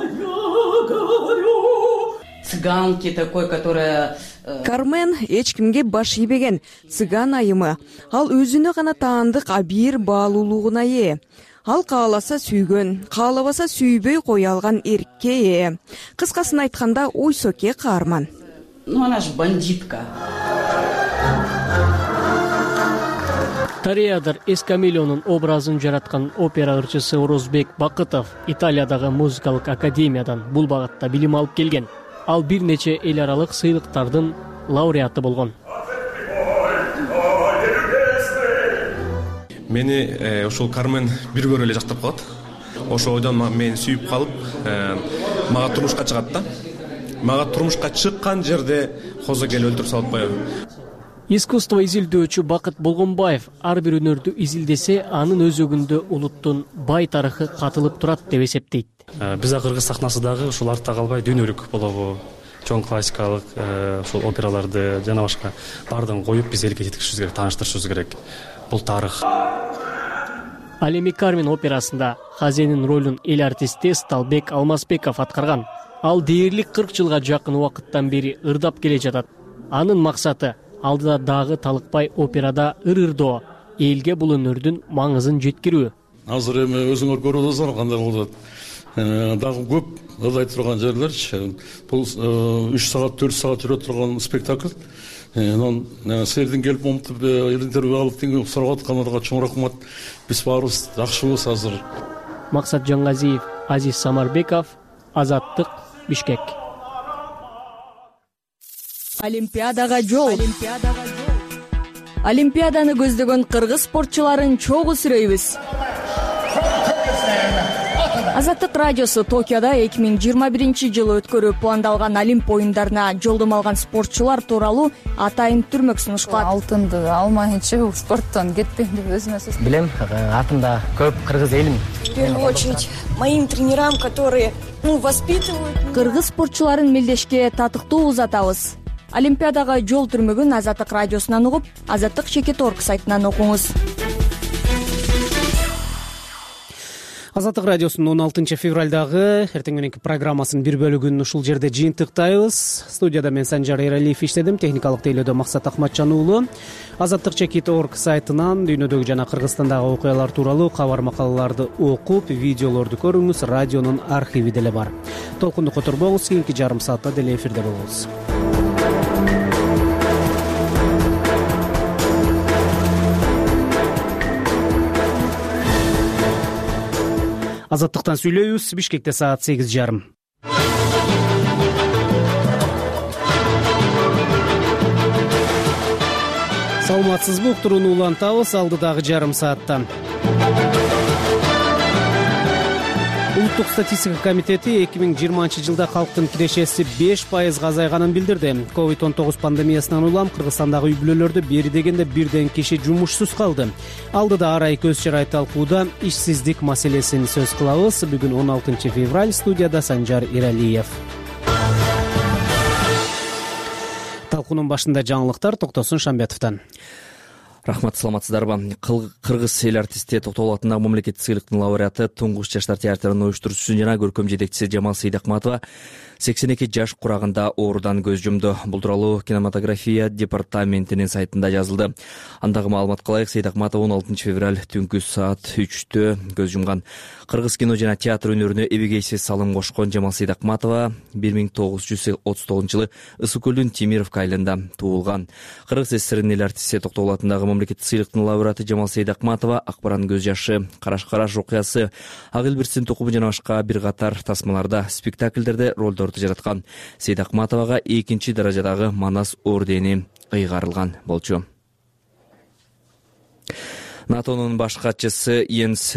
P: Цыганки такой, которая...
Q: Кармен эч кимге баш ийбеген цыган айымы. Ал өзүнө гана таандык абийир баалуулугуна ээ. Ал кааласа сүйгөн, каалабаса сүйбөй кое алган эркке ээ. Кыскасын айтканда, ойсоке каарман.
P: Ну, она же бандитка.
R: Тореадор Эскамилонун образын жараткан опера ырчысы Орозбек Бакытов Италиядагы музыкалык академиядан бул багытта билим алып келген. Ал бир нече эл аралык сыйлыктардын лауреаты болгон.
D: Мени ушул Кармен бир көрө эле жактап калат. Ошо ойдон мени сүйүп калып, мага турмушка чыгат да. Мага турмушка чыккан жерде козо келип өлтүрүп салып коёт.
R: Искусство изилдөөчү Бакыт Болгонбаев ар бир өнөрдү изилдесе, анын өзөгүндө улуттун бай тарыхы катылып турат деп эсептейт.
S: Биз кыргыз сахнасы дагы ушул артта калбай дүйнөлүк болобу, чоң классикалык ушул операларды жана башка баардыгын коюп биз элге жеткиришибиз керек, тааныштырышыбыз керек. Бул тарых.
R: Ал эми Кармен операсында Хазенин ролун эл артисти Сталбек Алмазбеков аткарган. Ал дээрлик кырк жылга жакын убакыттан бери ырдап келе жатат. Анын максаты алдыда дагы талыкпай операда ыр-ырдоо, элге бул өнөрдүн маңызын жеткирүү.
T: Азыр эми өзүңөр көрүп атасыңар кандай болот. Дагы көп ырдай турган жерлерчи. Бул үч саат, төрт саат жүрө турган спектакль. Анан силердин келип момтуп интервью алып теңге сурап аткандарга чоң рахмат. Биз баарыбыз жакшыбыз азыр.
R: Максат Жаңгазиев, Азиз Самарбеков, Азаттык, Бишкек.
Q: Олимпиадага жол. Олимпиаданы көздөгөн кыргыз спортчуларын чогуу сүрөйбүз. Азаттык радиосу Токиодо эки миң жыйырма биринчи жылы өткөрүү пландалган Олимп оюндарына жолдомо алган спортчулар тууралуу атайын түрмөк сунушталат.
U: Алтынды алмайынча спорттон кетпейм деп өзүмө сөз
V: билем. Атымда көп кыргыз элим.
W: В первую очередь моим тренерам, которые ну воспитывают.
Q: Кыргыз спортчуларын мелдешке татыктуу узатабыз. Олимпиадага жол түрмөгүн Азаттык радиосунан угуп, азаттык чекит точка орг сайтынан окуңуз.
A: Азаттык радиосунун он алтынчы февралдагы эртең мененки программасынын бир бөлүгүн ушул жерде жыйынтыктайбыз. Студияда мен Санжар Эралиев иштедим, техникалык тейлөөдө Максат Акматжан уулу. азаттык чекит точка орг сайтынан дүйнөдөгү жана Кыргызстандагы окуялар тууралуу кабар макалаларды окуп, видеолорду көрүңүз. Радионун архиви деле бар. Толкунду которбоңуз, кийинки жарым саатта деле эфирде болобуз. Азаттыктан сүйлөйбүз. Бишкекте саат сегиз жарым. Саламатсызбы? Уктурууну улантабыз алдыдагы жарым сааттан. Улуттук статистика комитети эки миң жыйырманчы жылда калктын кирешеси беш пайызга азайганын билдирди. ковид он тогуз пандемиясынан улам Кыргызстандагы үй бүлөлөрдө бери дегенде бирден киши жумушсуз калды. Алдыда арай көз чырай талкууда ишсиздик маселесин сөз кылабыз. Бүгүн он алтынчы февраль, студияда Санжар Иралиев. Талкуунун башында жаңылыктар, Токтосун Шамбетовдон.
E: Рахмат, саламатсыздарбы? Кыргыз эл артисти Токтогул атындагы мамлекеттик сыйлыктын лауреаты, туңгуч жаштар театрынын уюштуруучусу жана көркөм жетекчиси Жамал Сейдакматова сексен эки жаш курагында оорудан көз жумду. Бул тууралуу кинематография департаментинин сайтында жазылды. Андагы маалыматка ылайык, Сейдакматова он алтынчы февраль түнкү саат үчтө көз жумган. Кыргыз кино жана театр өнөрүнө эбегейсиз салым кошкон Жамал Сейдакматова бир миң тогуз жүз отуз тогузунчу жылы Ысык көлдүн Темировка айылында туулган. Кыргыз СССРинин эл артисти Токтогул атындагы мамлекеттик сыйлыктын лауреаты Жамал Сейдакматова Акбаран көз жашы, Караш караш окуясы, Ак Элбирстин тукуму жана башка бир катар тасмаларда, спектакльдерде ролдорду жараткан. Сейдакматовага экинчи даражадагы Манас ордени ыйгарылган болчу. НАТОнун баш катчысы Йенс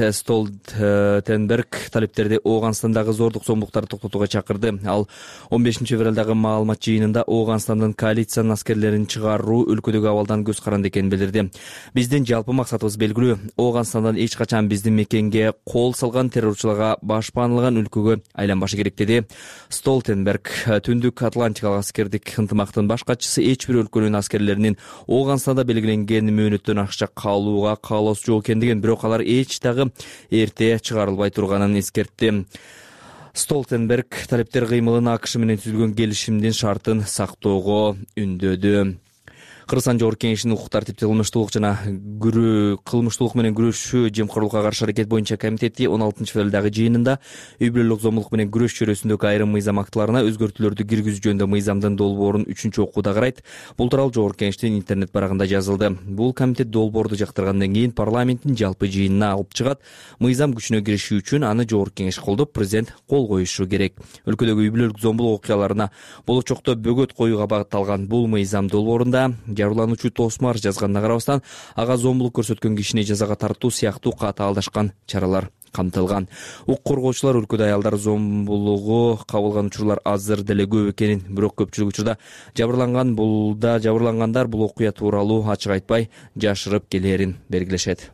E: Столтенберг талептерди Ооганстандагы зордук зомбулуктарды токтотууга чакырды. Ал он бешинчи февралдагы маалымат жыйынында Ооганстандын коалициянын аскерлерин чыгаруу өлкөдөгү абалдан көз каранды экенин билдирди. Биздин жалпы максатыбыз белгилүү. Ооганстандан эч качан биздин мекенге кол салган террорчуларга башпаанылган өлкөгө айланбашы керек деди Столтенберг. Түндүк Атлантикалык аскердик ынтымактын баш катчысы эч бир өлкөнүн аскерлеринин Ооганстанда белгиленген мөөнөттөн акча калууга жок экендигин, бирок алар эч дагы эрте чыгарылбай турганын эскертти. Столтенберг талептер кыймылын АКШ менен түзүлгөн келишимдин шартын сактоого үндөдү. Кыргызстан Жогорку Кеңешинин укук тартипти кылмыштуулук жана күрөө кылмыштуулук менен күрөшүү жемкорлукка каршы аракет боюнча комитети он алтынчы февралдагы жыйынында үй бүлөлүк зомбулук менен күрөш чөйрөсүндөгү айрым мыйзам актыларына өзгөртүүлөрдү киргизүү жөнүндө мыйзамдын долбоорун үчүнчү окууда карайт. Бул тууралуу Жогорку Кеңештин интернет барагында жазылды. Бул комитет долбоорду жактыргандан кийин парламенттин жалпы жыйынына алып чыгат. Мыйзам күчүнө кириши үчүн аны Жогорку Кеңеш колдоп, президент кол коюшу керек. Өлкөдөгү үй бүлөлүк зомбулук окуяларына болочокто бөгөт коюуга багытталган бул мыйзам долбоорунда жарылануучу Тосмар жазганына карабастан ага зомбулук көрсөткөн кишини жазага тартуу сыяктуу катаалдашкан чаралар камтылган. Укук коргоочулар өлкөдө аялдар зомбулугу кабылган учурлар азыр деле көп экенин, бирок көпчүлүк учурда жабырланган булда жабырлангандар бул окуя тууралуу ачык айтпай, жашырып келерин белгилешет.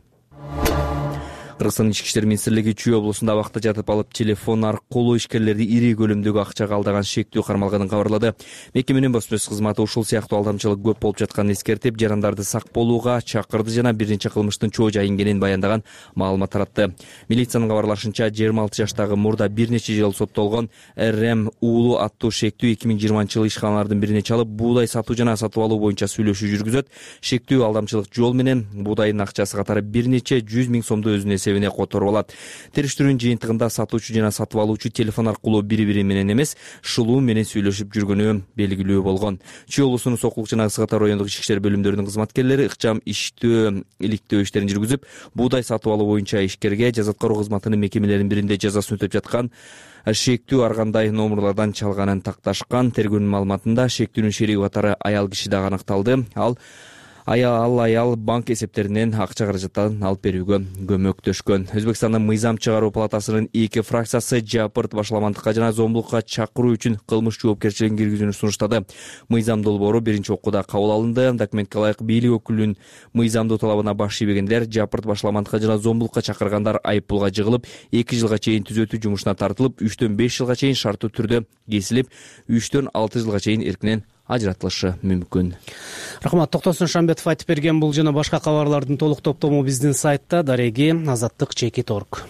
E: Кыргызстан Ички иштер министрлиги Чүй облусунда абакта жатып алып телефон аркылуу ишкерлерди ири көлөмдөгү акчага алдаган шектүү кармалганын кабарлады. Мекеменин баспасөз кызматы ушул сыяктуу алдамчылык көп болуп жатканын эскертип, жарандарды сак болууга чакырды жана бир нече кылмыштын чоо жайы экенин баяндаган маалымат таратты. Милициянын кабарлашынча, жыйырма алты жаштагы мурда бир нече жыл соттолгон РМ уулу аттуу шектүү эки миң жыйырманчы жылы ишканалардын бирине чалып, буудай сатуу жана сатып алуу боюнча сүйлөшүү жүргүзөт. Шектүү алдамчылык жол менен буудайдын акчасы катары бир нече жүз миң сомду өзүнүн эсебине которуп алат. Териштирүүнүн жыйынтыгында сатуучу жана сатып алуучу телефон аркылуу бири-бири менен эмес, шылуу менен сүйлөшүп жүргөнү белгилүү болгон. Чүй облусунун Сокулук жана Ысык Ата райондук ички иштер бөлүмдөрүнүн кызматкерлери ыкчам иштөө иликтөө иштерин жүргүзүп, буудай сатып алуу боюнча ишкерге жаза аткаруу кызматынын мекемелеринин биринде жазасын өтөп жаткан шектүү ар кандай номерлардан чалганын такташкан. Тергөөнүн маалыматында шектүүнүн шериги катары аял киши дагы аныкталды. Ал ал аял банк эсептеринен акча каражаттарын алып берүүгө көмөктөшкөн. Өзбекстандын мыйзам чыгаруу палатасынын эки фракциясы жапырт башаламандыкка жана зомбулукка чакыруу үчүн кылмыш жоопкерчилигин киргизүүнү сунуштады. Мыйзам долбоору биринчи окууда кабыл алынды. Документке ылайык бийлик өкүлүнүн мыйзамдуу талабына баш ийбегендер, жапырт башаламандыкка жана зомбулукка чакыргандар айыппулга жыгылып, эки жылга чейин түзөтүү жумушуна тартылып, үчтөн беш жылга чейин шарттуу түрдө кесилип, үчтөн алты жылга чейин эркинен ажыратылышы мүмкүн.
A: Рахмат, Токтосун Шамбетов айтып берген бул жана башка кабарлардын толук топтому биздин сайтта дареги азаттык чекит точка орг.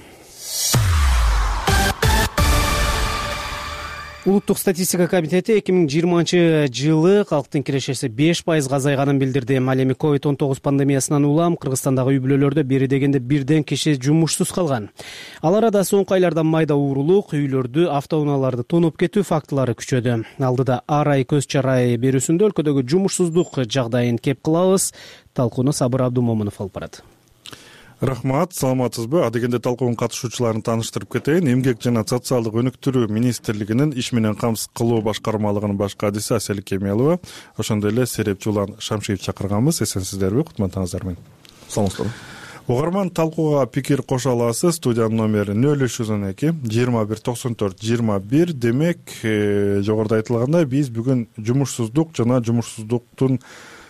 A: Улуттук статистика комитети эки миң жыйырманчы жылы калктын кирешеси беш пайызга азайганын билдирди. Ал эми ковид он тогуз пандемиясынан улам Кыргызстандагы үй бүлөлөрдө бери дегенде бирден киши жумушсуз калган. Ал арада соңку айларда майда уурулук, үйлөрдү, автоунааларды тонуп кетүү фактылары күчөдү. Алдыда ар ай көз чарай берүүсүндө өлкөдөгү жумушсуздук жагдайын кеп кылабыз. Талкууну Сабыр Абдумомунов алып барат.
N: Рахмат, саламатсызбы? Адегенде талкуунун катышуучуларын тааныштырып кетейин. Эмгек жана социалдык өнүктүрүү министрлигинин иш менен камсыз кылуу башкармалыгынын баш кадиси Асель Кемелова, ошондой эле Серепчи Улан Шамшиев чакырганбыз. Эсенсиздерби? Кутмандыңыздар менен.
E: Саламатсызбы?
N: Угарман, талкууга пикир кошо аласыз. Студиянын номери нөл үч жүз он эки жыйырма бир токсон төрт жыйырма бир. Демек, жогоруда айтылгандай, биз бүгүн жумушсуздук жана жумушсуздуктун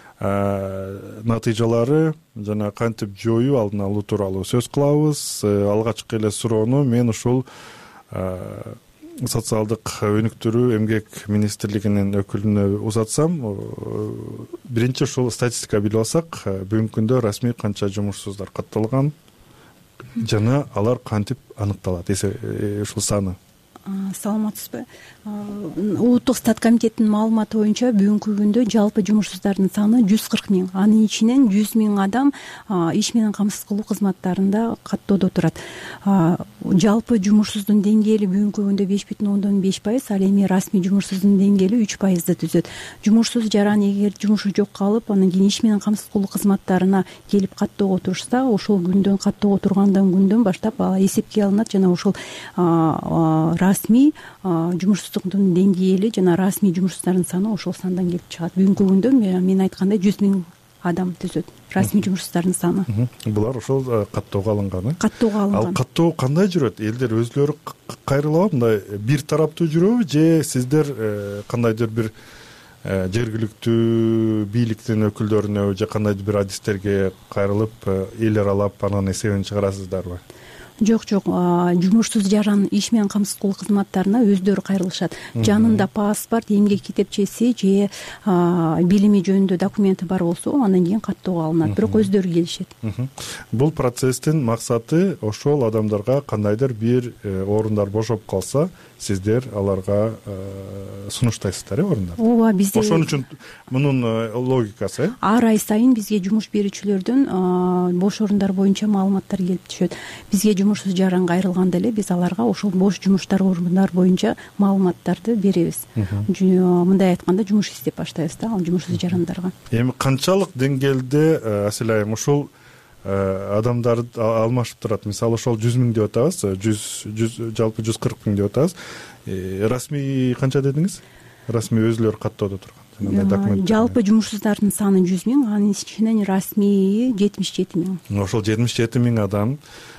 N: натыйжалары жана кантип жоюу алдын алуу тууралуу сөз кылабыз. Алгачкы эле суроону мен ушул социалдык өнүктүрүү эмгек министрлигинин өкүлүнө узатсам, биринчи ушул статистика билип алсак, бүгүнкү күндө расмий канча жумушсуздар катталган жана алар кантип аныкталат, ушул саны?
B: Саламатсызбы? Улуттук стат комитетинин маалыматы боюнча бүгүнкү күндө жалпы жумушсуздардын саны жүз кырк миң. Анын ичинен жүз миң адам иш менен камсыз кылуу кызматтарында каттоодо турат. Жалпы жумушсуздун деңгээли бүгүнкү күндө беш бүтүн ондон беш пайыз, ал эми расмий жумушсуздун деңгээли үч пайызды түзөт. Жумушсуз жаран эгер жумушу жок калып, анан кийин иш менен камсыз кылуу кызматтарына келип каттоого турушса, ошол күндөн каттоого тургандан күндөн баштап эсепке алынат жана ошол расмий жумушсуздуктун деңгээли жана расмий жумушсуздардын саны ошол сандан келип чыгат. Бүгүнкү күндө мен айткандай жүз миң адам түзөт расмий жумушсуздардын саны.
N: Булар ошол каттоого алынган.
B: Каттоого алынган.
N: Ал каттоо кандай жүрөт? Элдер өзлөрү кайрылабы, мындай бир тараптуу жүрөбү же сиздер кандайдыр бир жергиликтүү бийликтин өкүлдөрүнө же кандайдыр бир адистерге кайрылып эл аралап анан эсебин чыгарасыздарбы?
B: Жок, жок. Жумушсуз жаран иш менен камсыз кылуу кызматтарына өздөрү кайрылышат. Жанында паспорт, эмгек китепчеси же билими жөнүндө документи бар болсо, андан кийин каттоого алынат. Бирок өздөрү келишет.
N: Бул процесстин максаты ошол адамдарга кандайдыр бир орундар бошоп калса, сиздер аларга сунуштайсыздар, э, орундар.
B: Ооба, бизде
N: ошон үчүн мунун логикасы.
B: Ар ай сайын бизге жумуш берүүчүлөрдүн бош орундар боюнча маалыматтар келип түшөт. Бизге жумушсуз жаранга айрылганда эле биз аларга ошол бош жумуштар орундар боюнча маалыматтарды беребиз. Мындай айтканда жумуш издеп баштайбыз да, ал жумушсуз жарандарга.
N: Эми канчалык деңгээлде Асель айым ушул адамдар алмашып турат? Мисалы ошол жүз миң деп атабыз, жүз жалпы жүз кырк миң деп атабыз. Расмий канча дедиңиз? Расмий өзүлөрү каттоодо турган.
B: Жалпы жумушсуздардын саны жүз миң, анын ичинен расмий жетимиш жети миң.
N: Ошол жетимиш жети миң адам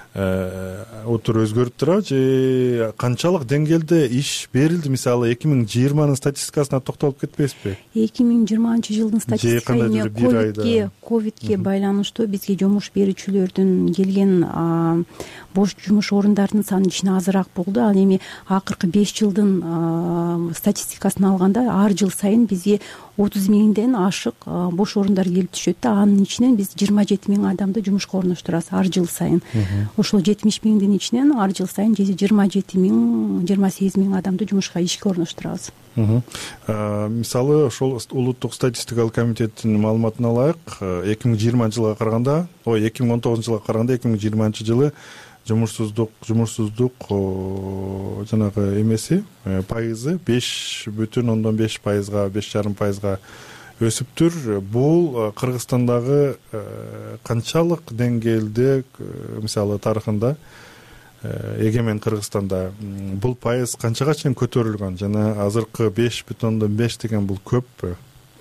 N: отур өзгөрүп турабы же канчалык деңгээлде иш берилди? Мисалы эки миң жыйырманын статистикасына токтолуп кетпейсизби?
B: эки миң жыйырманчы жылдын статистикасы эми ковидке ковидке байланыштуу бизге жумуш берүүчүлөрдүн келген бош жумуш орундардын саны ичине азыраак болду. Ал эми акыркы беш жылдын статистикасын алганда ар жыл сайын бизге отуз миңден ашык бош орундар келип түшөт да. Анын ичинен биз жыйырма жети миң адамды жумушка орноштурабыз ар жыл сайын. Ошол жетимиш миңдин ичинен ар жыл сайын жыйырма жети миң жыйырма сегиз миң адамды жумушка ишке орноштурабыз.
N: Мисалы ошол улуттук статистикалык комитеттин маалыматына ылайык, эки миң жыйырманчы жылга караганда, ой эки миң он тогузунчу жылга караганда эки миң жыйырманчы жылы жумушсуздук жумушсуздук жанагы эмеси пайызы беш бүтүн ондон беш пайызга, беш жарым пайызга өсүптүр. Бул Кыргызстандагы канчалык деңгээлде, мисалы тарыхында эгемен Кыргызстанда бул пайыз канчага чейин көтөрүлгөн жана азыркы беш бүтүн ондон беш деген бул көппү?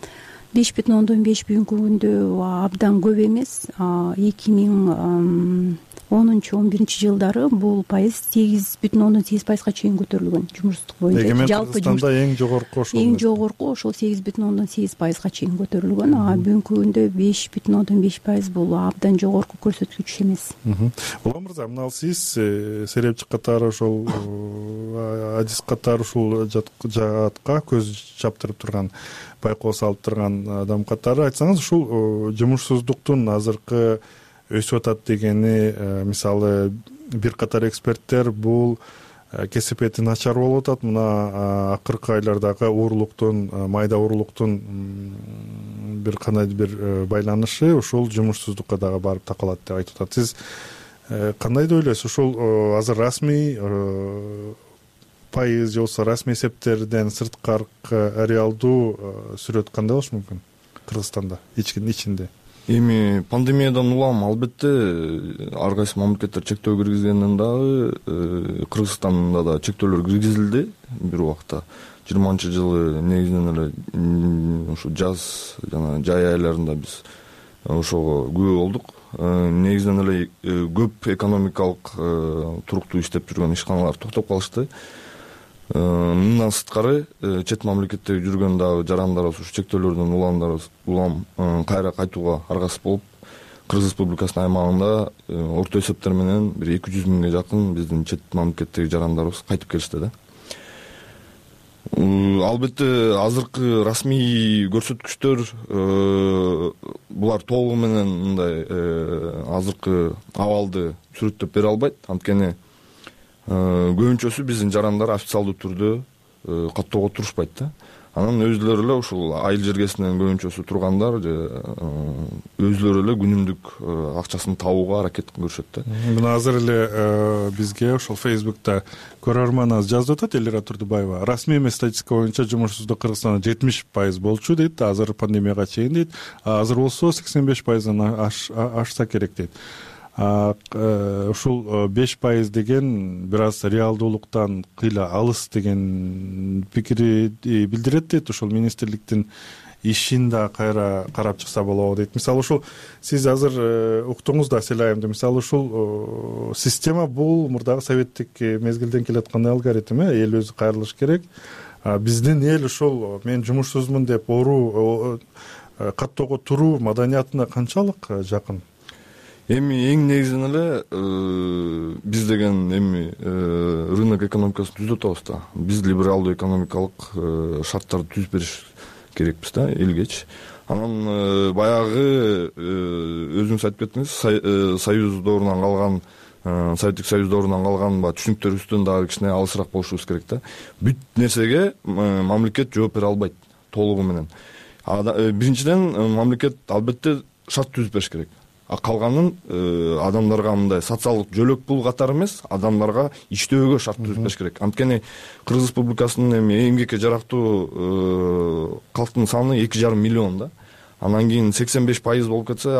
B: беш бүтүн ондон беш бүгүнкү күндө абдан көп эмес. эки миң онунчу он биринчи жылдары бул пайыз сегиз бүтүн ондон сегиз пайызга чейин көтөрүлгөн жумушсуздук боюнча.
N: Эгемен Кыргызстанда эң жогорку ошол
B: эң жогорку ошол сегиз бүтүн ондон сегиз пайызга чейин көтөрүлгөн. А бүгүнкү күндө беш бүтүн ондон беш пайыз бул абдан жогорку көрсөткүч эмес.
N: Улам мырза, мына сиз серепчи катары ошол адис катары ушул жаатка көз чаптырып турган, байкоо салып турган адам катары айтсаңыз, ушул жумушсуздуктун азыркы өсүп атат дегени, мисалы бир катар эксперттер бул кесип эти начар болуп атат, мына акыркы айлардагы уурулуктун, майда уурулуктун бир кандайдыр бир байланышы ушул жумушсуздукка дагы барып такалат деп айтып атат. Сиз кандай деп ойлойсуз? Ушул азыр расмий пайыз же болбосо расмий эсептерден сырткаркы реалдуу сүрөт кандай болушу мүмкүн Кыргызстанда, ичинде?
H: Эми пандемиядан улам албетте ар кайсы мамлекеттер чектөө киргизгенден дагы Кыргызстанда да чектөөлөр киргизилди бир убакта. жыйырманчы жылы негизинен эле ушу жаз жана жай айларында биз ошого күбө болдук. Негизинен эле көп экономикалык туруктуу иштеп жүргөн ишканалар токтоп калышты. Мындан сырткары чет мамлекеттеги жүргөн дагы жарандарыбыз ушу чектөөлөрдөн уламдарыбыз улам кайра кайтууга аргасыз болуп, Кыргыз Республикасынын аймагында орто эсептер менен бир эки жүз миңге жакын биздин чет мамлекеттеги жарандарыбыз кайтып келишти да. Албетте азыркы расмий көрсөткүчтөр булар толугу менен мындай азыркы абалды сүрөттөп бере албайт. Анткени көбүнчөсү биздин жарандар официалдуу түрдө каттоого турушпайт да. Анан өзүлөрү эле ушул айыл жергесинен көбүнчөсү тургандар өзүлөрү эле күнүмдүк акчасын табууга аракет көрүшөт да.
N: Мына азыр эле бизге ошол Facebook'та көрөрманыбыз жазып атат, Элира Турдубаева. Расмий эмес статистика боюнча жумушсуздук Кыргызстанда жетимиш пайыз болчу дейт, азыр пандемияга чейин дейт. Азыр болсо сексен беш пайыздан ашса керек дейт. Ушул беш пайыз деген бир аз реалдуулуктан кыйла алыс деген пикири билдирет дейт. Ушул министрликтин ишин да кайра карап чыкса болобу дейт. Мисалы ушул сиз азыр уктуңуз да Селайымды. Мисалы ушул система бул мурдагы советтик мезгилден келаткандай алгоритм, эл өзү кайрылыш керек. Биздин эл ушул мен жумушсузмун деп оруу каттоого туруу маданиятына канчалык жакын?
H: Эми эң негизинен эле биз деген эми рынок экономикасын түзүп атабыз да. Биз либералдуу экономикалык шарттарды түзүп бериш керекпиз да элгечи. Анан баягы өзүңүз айтып кеттиңиз, Союз доорунан калган, Советтик Союз доорунан калган түшүнүктөрүбүздөн дагы кичине алысыраак болушубуз керек да. Бүт нерсеге мамлекет жооп бере албайт толугу менен. Биринчиден мамлекет албетте шарт түзүп бериш керек. А калганын адамдарга мындай социалдык жөлөк пул катары эмес, адамдарга иштөөгө шарт түзүп бериш керек. Анткени Кыргыз Республикасынын эми эмгекке жарактуу калктын саны эки жарым миллион да. Анан кийин сексен беш пайыз болуп кетсе,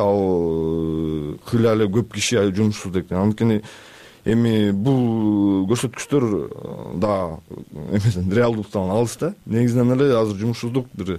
H: ал кыйла эле көп киши жумушсуз деп. Анткени эми бул көрсөткүчтөр да эмеден реалдуулуктан алыс да. Негизинен эле азыр жумушсуздук бир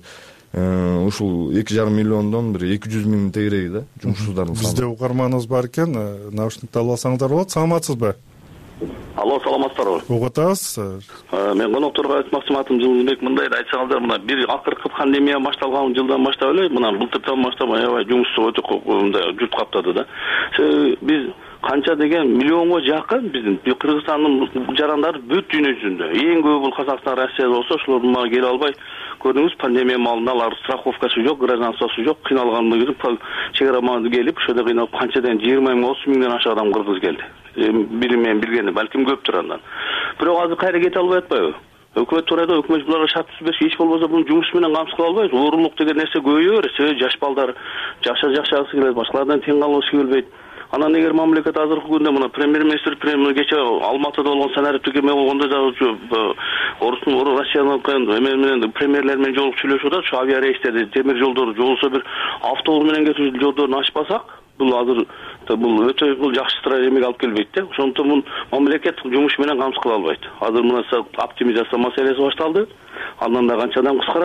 H: ушул эки жарым миллиондон бир эки жүз миң тегереги да жумушсуздардын саны.
N: Бизде угарманыбыз бар экен, наушникти алып алсаңыздар болот. Саламатсызбы?
I: Алло, саламатсыздарбы?
N: Угуп атабыз.
I: Мен конокторго айтмакчымын, атым Жылдыбек. Мындай айтсаңыздар, мына бир акыркы пандемия башталган жылдан баштап эле, мына былтырдан баштап аябай жумушсуз өтө мындай журт каптады да. Биз канча деген миллионго жакын биздин Кыргызстандын жарандары бүт дүйнө жүзүндө. Эң көбү бул Казакстан, Россия болсо, ошолор мага келе албай көрдүңүз, пандемия маалында алар страховкасы жок, гражданствосу жок, кыйналгандыгы чек ара маалында келип, ошодо кыйналып канча деген жыйырма миң, отуз миңден ашык адам кыргыз келди. Бир мен билгени, балким көптүр андан. Бирок азыр кайра кете албай атпайбы? Өкмөт турайда өкмөт буларга шарт түзбөш, эч болбосо буну жумуш менен камсыз кыла албайбыз. Уурулук деген нерсе көбөйө берет. Себеби жаш балдар жаша жашагысы келет, башкалардан тең калгысы келбейт. Анан эгер мамлекет азыркы күндө мына премьер-министр премьер кече Алматыда болгон санариптик эме болгондо да Орустун, Россиянын эме менен премьерлер менен жолугуп сүйлөшүп атат. Ушу авиа рейстерди, темир жолдорду, жолсо бир автобус менен кетүү жолдорун ачпасак, бул азыр бул өтө бул жакшы стратегия эмеге алып келбейт да. Ошондуктан бул мамлекет жумуш менен камсыз кыла албайт. Азыр мына оптимизация маселеси башталды. Андан да канча адам кыскарат.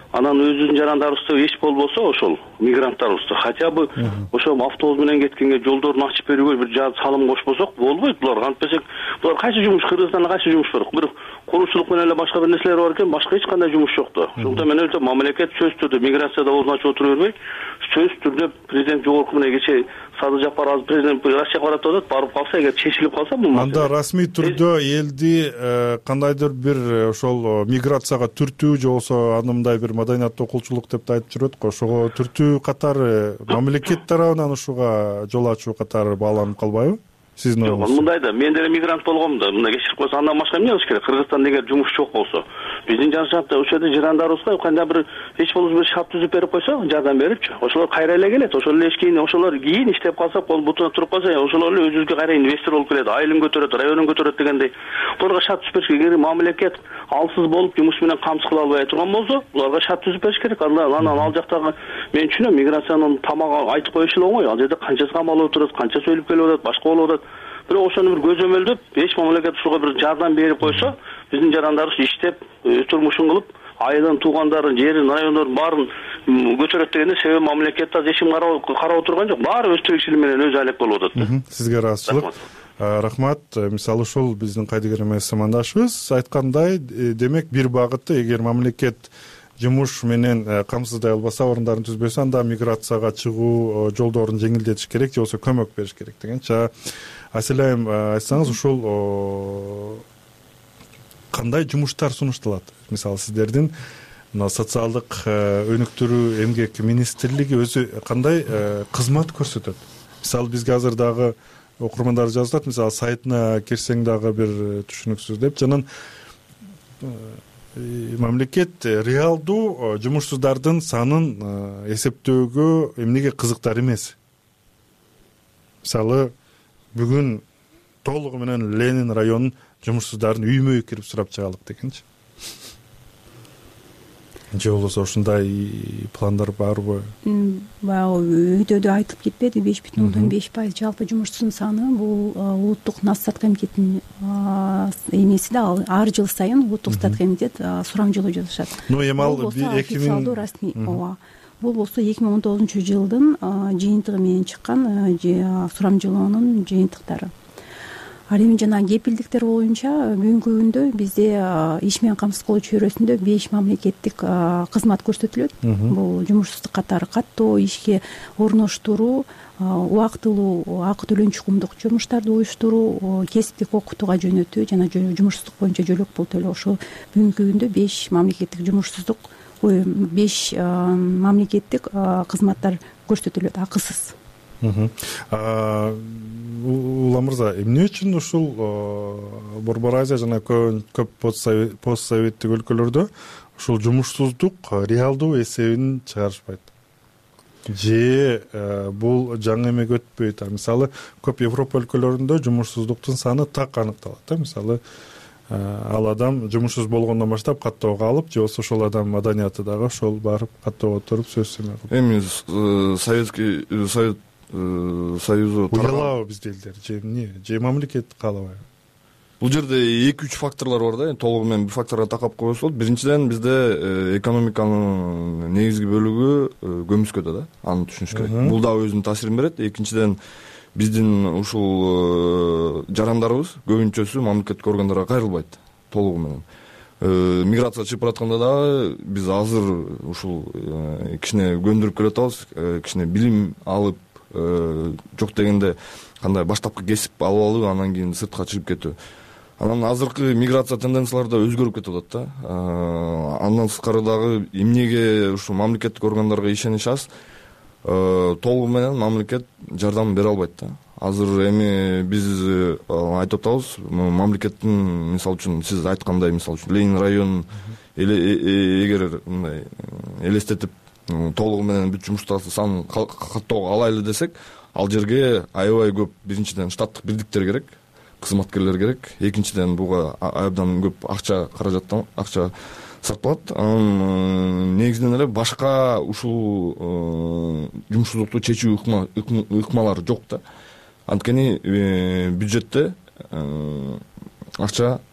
I: анан өзүбүздүн жарандарыбызда эч болбосо ошол мигранттарыбызды хотя бы ошол автобус менен кеткенге жолдорун ачып берүүгө бир салым кошпосок болбойт. Булар кантпесек, булар кайсы жумуш, Кыргызстанда кайсы жумуш бар? Бир курушчулук менен эле башка бир нерселер бар экен, башка эч кандай жумуш жок да. Ошондуктан мен ойлойм, мамлекет сөзсүз түрдө миграцияда оозун ачып отура бербей, сөзсүз түрдө президент жогорку менен кечээ Садыр Жапаров президент Россияга барат деп атат, барып калса, эгер чечилип калса бул маселе.
N: Анда расмий түрдө элди кандайдыр бир ошол миграцияга түртүү же болбосо анымдай бир маданияттуу окуучулук деп да айтып жүрөт го. Ошого түртүү катары мамлекет тарабынан ушуга жол ачуу катары бааланып калбайбы? Сиздин оюңуз? Жок,
I: мындай да, мен деле мигрант болгом да, мындай кечирип койсо, андан башка эмне кылыш керек? Кыргызстанда эгер жумуш жок болсо, биздин жашаатта ошол жерде жарандарыбызга кандай бир эч болбосо бир шарт түзүп берип койсо, жардам берипчи, ошолор кайра эле келет. Ошол эле кийин ошолор кийин иштеп калса, кол бутуна туруп калса, ошолор эле өзүбүзгө кайра инвестор болуп келет, айылын көтөрөт, районун көтөрөт дегендей. Буларга шарт түзүп бериш керек. Эгер мамлекет алсыз болуп жумуш менен камсыз кыла албай турган болсо, буларга шарт түзүп бериш керек. Анан ал жактагы мен түшүнөм, миграциянын тамагы айтып коюшу эле оңой. Ал жерде канчасы камалып отурат, канча сөйлөп келип атат, башка болуп атат. Бирок ошону бир көзөмөлдөп, эч мамлекет ушуга бир жардам берип койсо, биздин жарандарыбыз иштеп, турмушун кылып, айылын, туугандарын, жерин, райондордун баарын көтөрөт дегенде, себеби мамлекет азыр эчим карап отурган жок. Баары өз тиричилиги менен өзү алек болуп атат.
N: Сизге ыраазычылык. Рахмат. Мисалы ушул биздин кайдыгер эмес замандашыбыз айткандай, демек бир багыты, эгер мамлекет жумуш менен камсыздай албаса, орундарын түзбөсө, анда миграцияга чыгуу жолдорун жеңилдетиш керек же болбосо көмөк бериш керек дегенчи. Аселайым, айтсаңыз, ушул кандай жумуштар сунушталат? Мисалы сиздердин мына социалдык өнүктүрүү эмгек министрлиги өзү кандай кызмат көрсөтөт? Мисалы бизге азыр дагы окурмандар жазып атат, мисалы сайтына кирсең дагы бир түшүнүксүз деп, жанан мамлекет реалдуу жумушсуздардын санын эсептөөгө эмнеге кызыктар эмес? Мисалы бүгүн толугу менен Ленин районунун жумушсуздарын үймө үй кирип сурап чыгалык дегенчи. Же болбосо ушундай пландар барбы?
B: Баягы өйдө айтылып кетпеди, беш бүтүн ондон беш пайыз жалпы жумушчунун саны. Бул улуттук Нассат комитетинин эмеси да, ар жыл сайын улуттук стат комитет сурамжылоо жасашат.
N: Ну эми ал
B: эки миң расмий. Ооба. Бул болсо эки миң он тогузунчу жылдын жыйынтыгы менен чыккан сурамжылоонун жыйынтыктары. Ал эми жана кепилдиктер боюнча бүгүнкү күндө бизде иш менен камсыз кылуу чөйрөсүндө беш мамлекеттик кызмат көрсөтүлөт. Бул жумушсуздук катары каттоо, ишке орноштуруу, убактылуу акы төлөнчү кумдук жумуштарды уюштуруу, кесиптик окутууга жөнөтүү жана жумушсуздук боюнча жөлөк пул төлөө. Ошол бүгүнкү күндө беш мамлекеттик жумушсуздук, беш мамлекеттик кызматтар көрсөтүлөт акысыз.
N: Улам мырза, эмне үчүн ушул Борбор Азия жана көп постсоветтик өлкөлөрдө ушул жумушсуздук реалдуу эсебин чыгарышпайт? Же бул жаңы эмек өтпөйт? Мисалы, көп Европа өлкөлөрүндө жумушсуздуктун саны так аныкталат. Мисалы, ал адам жумушсуз болгондон баштап каттоого алып, же болбосо ошол адам маданияты дагы ошол барып каттоого туруп сөз сүйлөп.
H: Эми советский совет союзу
N: уялабы бизде элдер же эмне? Же мамлекет каалабайбы?
H: Бул жерде эки үч факторлор бар да. Толугу менен бир факторго такап койсок, биринчиден бизде экономиканын негизги бөлүгү көмүскөдө да, аны түшүнүш керек. Бул да өзүнүн таасирин берет. Экинчиден биздин ушул жарандарыбыз көбүнчөсү мамлекеттик органдарга кайрылбайт толугу менен. Миграция чыгып баратканда дагы биз азыр ушул кичине көндүрүп келе атабыз, кичине билим алып, жок дегенде кандай баштапкы кесип алып алып, анан кийин сыртка чыгып кетүү. Анан азыркы миграция тенденциялары да өзгөрүп кетип атат да. Андан сырткары дагы эмнеге ушул мамлекеттик органдарга ишенич аз, толугу менен мамлекет жардам бере албайт да. Азыр эми биз айтып атабыз, мамлекеттин мисалы үчүн сиз айткандай, мисалы үчүн Ленин районун эгер мындай элестетип толугу менен бүт жумуштардын санын каттоого алайлы десек, ал жерге аябай көп биринчиден штаттык бирдиктер керек, кызматкерлер керек. Экинчиден буга абдан көп акча каражаттан акча сарпталат. Анан негизинен эле башка ушул жумушсуздукту чечүү ыкмалары жок да. Анткени бюджетте акча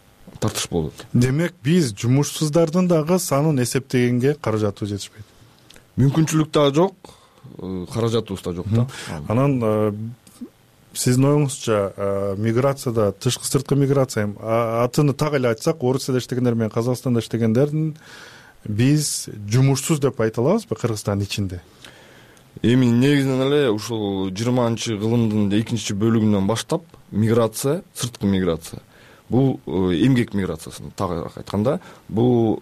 H: тартыш болуп атат.
N: Демек биз жумушсуздардын дагы санын эсептегенге каражатыбыз жетишпейт.
H: Мүмкүнчүлүк да жок, каражатыбыз да жок да.
N: Анан сиздин оюңузча миграцияда, тышкы сырткы миграция, атыны так эле айтсак, Орусияда иштегендер менен Казакстанда иштегендердин биз жумушсуз деп айта алабызбы Кыргызстандын ичинде?
H: Эми негизинен эле ушул жыйырманчы кылымдын экинчи бөлүгүнөн баштап миграция, сырткы миграция, бул эмгек миграциясын тагыраак айтканда, бул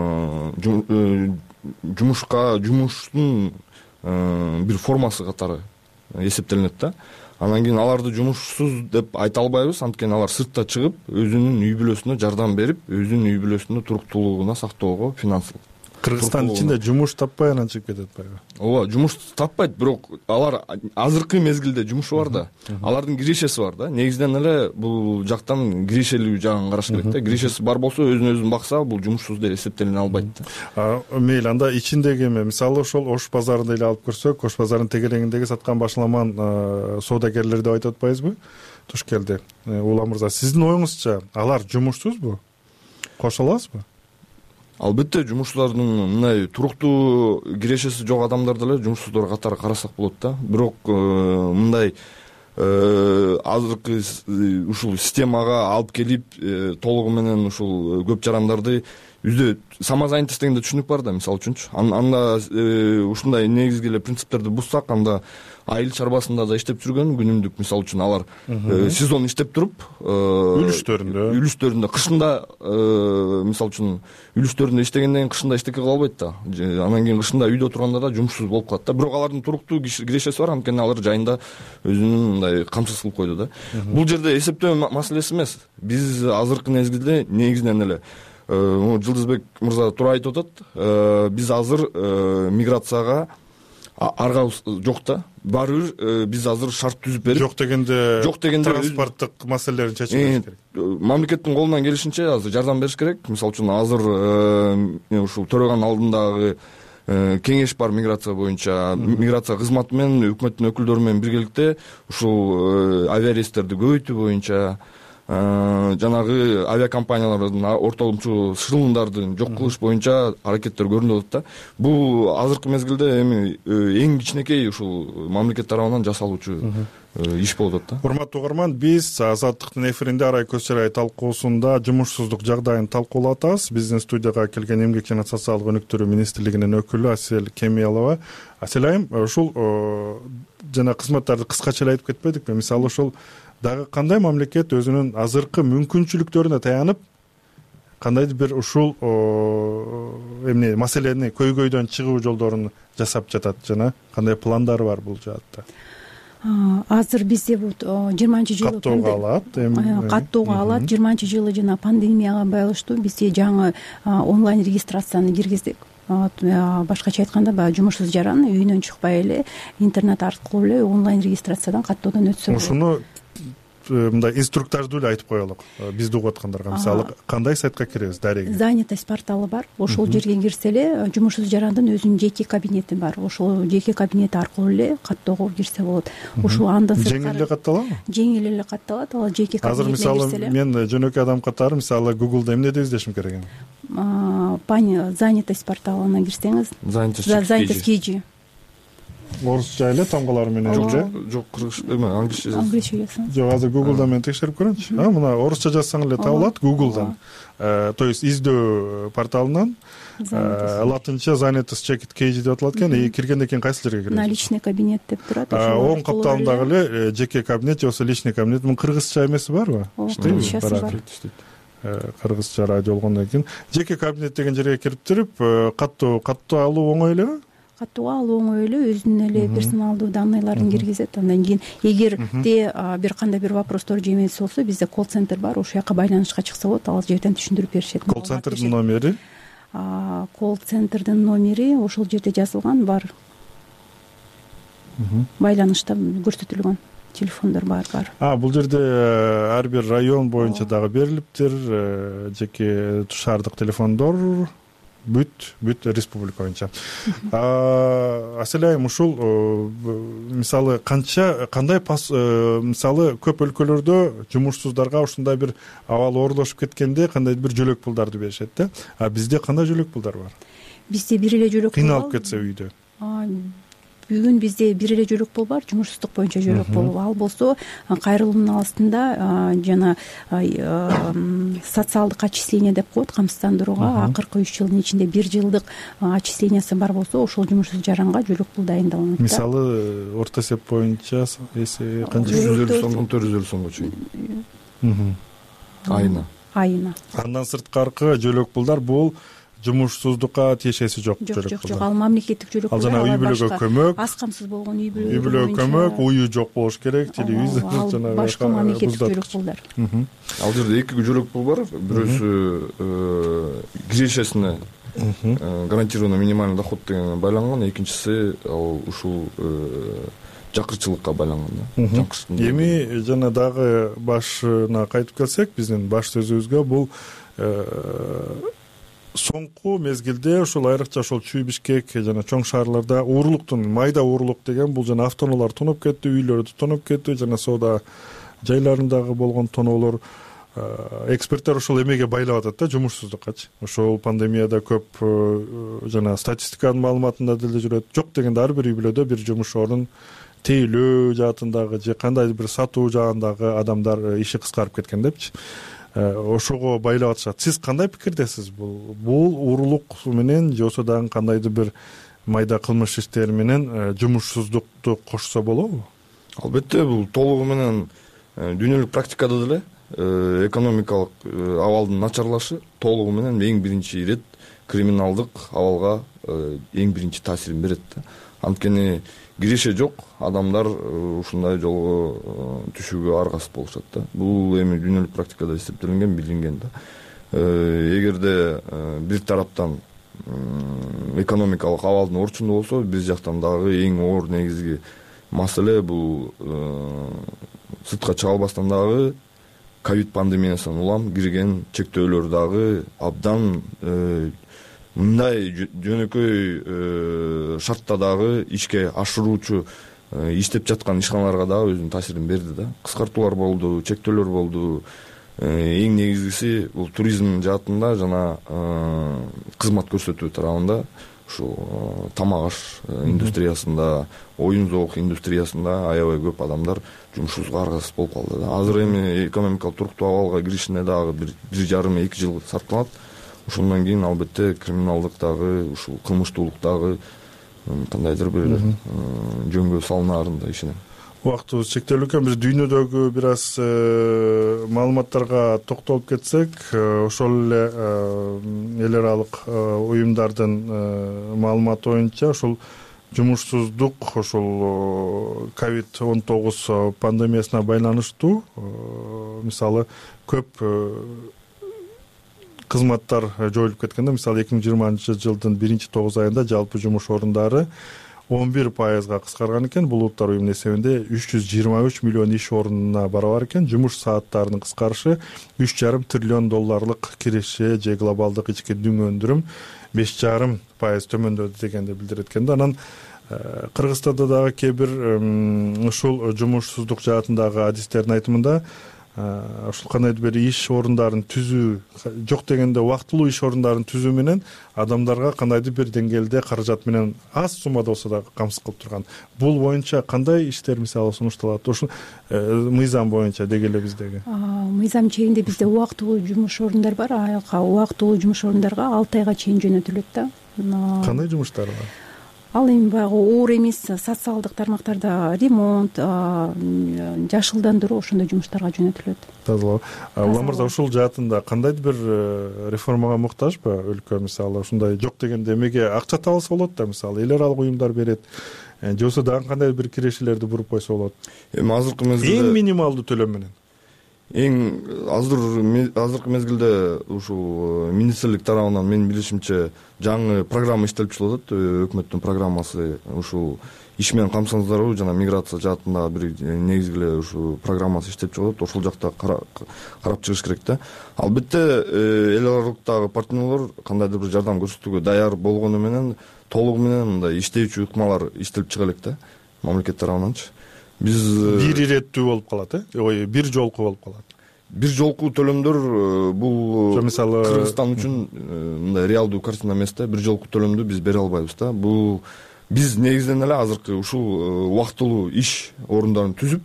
H: жумушка, жумуштун бир формасы катары эсептелинет да. Анан кийин аларды жумушсуз деп айта албайбыз, анткени алар сыртта чыгып, өзүнүн үй бүлөсүнө жардам берип, өзүнүн үй бүлөсүнүн туруктуулугуна сактоого финансылык.
N: Кыргызстандын ичинде жумуш таппай анан чыгып кетип атпайбы?
H: Ооба, жумуш таппайт, бирок алар азыркы мезгилде жумушу бар да. Алардын кирешеси бар да. Негизинен эле бул жактан кирешелүү жагын караш керек да. Кирешеси бар болсо, өзүн өзүн бакса, бул жумушсуз деп эсептелине албайт да.
N: Мейли, анда ичиндеги эме, мисалы ошол Ош базарында эле алып көрсөк, Ош базарынын тегерегиндеги саткан башламан соодагерлер деп айтып атпайбызбы? Туш келди. Улам мырза, сиздин оюңузча алар жумушсузбу? Кошо аласызбы?
H: Албетте, жумушчулардын мындай туруктуу кирешеси жок адамдарды эле жумушсуздар катары карасак болот да. Бирок мындай азыркы ушул системага алып келип, толугу менен ушул көп жарандарды үйдө самозанятость дегенде түшүнүк бар да, мисалы үчүнчү. Анда ушундай негизги эле принциптерди бузсак, анда айыл чарбасында да иштеп жүргөн, күнүмдүк, мисалы үчүн алар сезон иштеп туруп,
N: үлүштөрүндө
H: үлүштөрүндө кышында, мисалы үчүн үлүштөрүндө иштегенден кийин кышында эчтеке кыла албайт да. Анан кийин кышында үйдө турганда да жумушсуз болуп калат да. Бирок алардын туруктуу кирешеси бар, анткени алар жайында өзүнүн мындай камсыз кылып койду да. Бул жерде эсептөө маселеси эмес. Биз азыркы мезгилде негизинен эле Жылдызбек мырза туура айтып атат, биз азыр миграцияга аргабыз жок да. Баары бир биз азыр шарт түзүп берип,
N: жок дегенде
H: жок дегенде
N: транспорттук маселелерин чечип бериш керек.
H: Мамлекеттин колунан келишинче азыр жардам бериш керек. Мисалы үчүн азыр ушул төрөган алдындагы кеңеш бар миграция боюнча, миграция кызматы менен өкмөттүн өкүлдөрү менен биргеликте ушул авиарейстерди көбөйтүү боюнча, жанагы авиакомпаниялардын ортоломчу шылымдарды жок кылыш боюнча аракеттер көрүнүп атат да. Бул азыркы мезгилде эми эң кичинекей ушул мамлекет тарабынан жасалуучу иш болуп атат да.
N: Урматтуу угарман, биз Азаттыктын эфиринде Арай Көчсарай талкуусунда жумушсуздук жагдайын талкуулап атабыз. Биздин студияга келген Эмгек жана социалдык өнүктүрүү министрлигинин өкүлү Асель Кемиялова. Асель айым, ушул жана кызматтарды кыскача эле айтып кетпедикпи? Мисалы ушул дагы кандай мамлекет өзүнүн азыркы мүмкүнчүлүктөрүнө таянып, кандайдыр бир ушул эмне маселени көйгөйдөн чыгуу жолдорун жасап жатат жана кандай пландары бар бул жаатта?
B: Азыр бизде жыйырманчы жылы
N: каттоого алат, эми
B: каттоого алат. жыйырманчы жылы жана пандемияга байланыштуу бизде жаңы онлайн регистрацияны киргиздик. Башкача айтканда, баягы жумушсуз жаран үйүнөн чыкпай эле интернет аркылуу эле онлайн регистрациядан каттоодон өтсө болот.
N: Ушуну мындай инструктаждуу эле айтып коелук бизди угуп аткандарга. Мисалы, кандай сайтка киребиз? Дареги занятость
B: порталы бар. Ошол жерге кирсе эле жумушсуз жарандын өзүнүн жеке кабинети бар. Ошол жеке кабинети аркылуу эле каттоого кирсе болот. Ушул андан сырткары
N: жеңил эле катталабы?
B: Жеңил эле катталат. Ал жеке кабинетине кирсе эле.
N: Азыр мисалы мен жөнөкөй адам катары мисалы Google'да эмне деп издешим керек эми?
B: Пани занятость порталына кирсеңиз, занятость кж
N: орусча эле тамгалары менен эле.
H: Жок, кыргызча эме, англисче.
B: Англисче жазсаң.
N: Жок, азыр Google'да мен текшерип көрөмчү. А, мына орусча жазсаң эле табылат Google'дан. То есть издөө порталынан латынча занятость чекит kg деп аталат экен. И киргенден кийин кайсы жерге киресиз?
B: На личный кабинет деп турат.
N: Оң капталындагы эле жеке кабинет же болбосо личный кабинет. Мун кыргызча эмеси барбы?
B: Кыргызчасы бар.
N: Кыргызча радио болгондон кийин жеке кабинет деген жерге кирип туруп, каттоо каттоо алуу оңой элеби?
B: Каттоо алуу оңой эле, өзүнүн эле персоналдуу данныйларын киргизет. Андан кийин эгерде бир кандай бир вопростор же эмеси болсо, бизде колл-центр бар, ошол жака байланышка чыкса болот, ал жерден түшүндүрүп беришет.
N: Колл-центрдин номери?
B: Колл-центрдин номери ошол жерде жазылган бар. Байланышта көрсөтүлгөн телефондор бар бар.
N: А, бул жерде ар бир район боюнча дагы берилиптир, жеке шаардык телефондор. бүт бүт республика боюнча. Асель айым, ушул мисалы канча кандай мисалы көп өлкөлөрдө жумушсуздарга ушундай бир абал оорлошуп кеткенде кандай бир жөлөк пулдарды беришет да. А бизде кандай жөлөк пулдар бар?
B: Бизде бир эле жөлөк пул
N: кыйналып кетсе үйдө.
B: Бүгүн бизде бир эле жөлөк пул бар, жумушсуздук боюнча жөлөк пул. Ал болсо кайрылуунун астында жана социалдык отчисление деп коет, камсыздандырууга акыркы үч жылдын ичинде бир жылдык отчислениясы бар болсо, ошол жумушсуз жаранга жөлөк пул дайындалынат.
N: Мисалы орто эсеп боюнча эсе канча?
H: жүз элүү сомдон төрт жүз элүү сомго чейин. Айына.
B: Айына.
N: Андан сырткаркы жөлөк пулдар бул жумушсуздукка тиешеси жок жөлөк пул.
B: Жок, жок, ал мамлекеттик жөлөк пул.
N: Ал жана үй бүлөгө көмөк,
B: аз камсыз болгон үй бүлө.
N: Үй бүлөгө көмөк, уюу жок болуш керек, телевизор
B: жана башка мамлекеттик жөлөк пулдар.
H: Ал жерде эки жөлөк пул бар. Бирөөсү кирешесине гарантированный минимальный доход деген байланган, экинчиси ал ушул жакырчылыкка байланган да.
N: Эми жана дагы башына кайтып келсек, биздин баш сөзүбүзгө бул соңку мезгилде ушул айрыкча ошол Чүй Бишкек жана чоң шаарларда уурлуктун, майда уурлук деген бул жана автоноолор тоноп кетти, үйлөрдү тоноп кетти, жана соода жайларындагы болгон тоноолор. Эксперттер ошол эмеге байлап атат да, жумушсуздуккачы. Ошол пандемияда көп жана статистиканын маалыматында деле жүрөт. Жок дегенде ар бир үй бүлөдө бир жумуш орун тейлөө жаатындагы же кандайдыр бир сатуу жагындагы адамдар иши кыскарып кеткен депчи. Ошого байлап атышат. Сиз кандай пикирдесиз? Бул бул уурлук менен же болбосо дагы кандайдыр бир майда кылмыш иштери менен жумушсуздукту кошсо болобу?
H: Албетте, бул толугу менен дүйнөлүк практикада деле экономикалык абалдын начарлашы толугу менен эң биринчи ирет криминалдык абалга эң биринчи таасирин берет да. Анткени киреше жок адамдар ушундай жолго түшүүгө аргасыз болушат да. Бул эми дүйнөлүк практикада эсептелинген, билинген да. Эгерде бир тараптан экономикалык абалдын орчунда болсо, биз жактан дагы эң оор негизги маселе бул сыртка чыга албастан дагы ковид пандемиясынан улам кирген чектөөлөр дагы абдан мындай жөнөкөй шартта дагы ишке ашыруучу иштеп жаткан ишканаларга дагы өзүнүн таасирин берди да. Кыскартуулар болду, чектөөлөр болду. Эң негизгиси бул туризм жаатында жана кызмат көрсөтүү тарабында, ушу тамак аш индустриясында, оюн зоок индустриясында аябай көп адамдар жумушсузга аргасыз болуп калды да. Азыр эми экономикалык туруктуу абалга киришине дагы бир жарым эки жыл сарпталат. Ошондон кийин албетте криминалдык дагы, ушул кылмыштуулук дагы кандайдыр бир жөнгө салынаарын да ишенем.
N: Убактыбыз чектелүү экен. Биз дүйнөдөгү бир аз маалыматтарга токтолуп кетсек, ошол эле эл аралык уюмдардын маалыматы боюнча ошол жумушсуздук ошол ковид он тогуз пандемиясына байланыштуу мисалы көп кызматтар жоюлуп кеткенде, мисалы эки миң жыйырманчы жылдын биринчи тогуз айында жалпы жумуш орундары он бир пайызга кыскарган экен. Бул Улуттар уюмунун эсебинде үч жүз жыйырма үч миллион иш орунуна барабар экен. Жумуш сааттарынын кыскарышы үч жарым триллион долларлык киреше же глобалдык ички дүң өндүрүм беш жарым пайыз төмөндөдү дегенди билдирет экен да. Анан Кыргызстанда дагы кээ бир ушул жумушсуздук жаатындагы адистердин айтымында ушул кандайдыр бир иш орундарын түзүү, жок дегенде убактылуу иш орундарын түзүү менен адамдарга кандайдыр бир деңгээлде каражат менен аз суммада болсо да камсыз кылып турган. Бул боюнча кандай иштер мисалы сунушталат? Ошол мыйзам боюнча деги эле биздеги.
B: Мыйзам чегинде бизде убактылуу жумуш орундар бар. Убактылуу жумуш орундарга алты айга чейин жөнөтүлөт да.
N: Кандай жумуштар бар?
B: Ал эми баягы оор эмес социалдык тармактарда ремонт, жашылдандыруу ошондой жумуштарга жөнөтүлөт.
N: Тазалоо. Улам мырза, ушул жаатында кандайдыр бир реформага муктажбы өлкө? Мисалы ушундай жок дегенде эмеге акча табылса болот да, мисалы эл аралык уюмдар берет. Же болбосо дагы кандайдыр бир кирешелерди буруп койсо болот.
H: Эми азыркы мезгилде
N: эң минималдуу төлөм менен
H: эң азыр азыркы мезгилде ушул министрлик тарабынан менин билишимче жаңы программа иштелип чыгып атат. Өкмөттүн программасы ушул иш менен камсыздыруу жана миграция жаатындагы бир негизги эле ушу программасы иштеп чыгып атат. Ошол жакта карап чыгыш керек да. Албетте эл аралыктагы партнерлор кандайдыр бир жардам көрсөтүүгө даяр болгону менен толугу менен мындай иштөөчү ыкмалар иштелип чыга элек да, мамлекет тарабынанчы. Биз
N: бир иреттүү болуп калат, э ой бир жолку болуп калат.
H: Бир жолку төлөмдөр бул
N: мисалы
H: Кыргызстан үчүн мындай реалдуу картина эмес да. Бир жолку төлөмдү биз бере албайбыз да. Бул биз негизинен эле азыркы ушул убактылуу иш орундарын түзүп,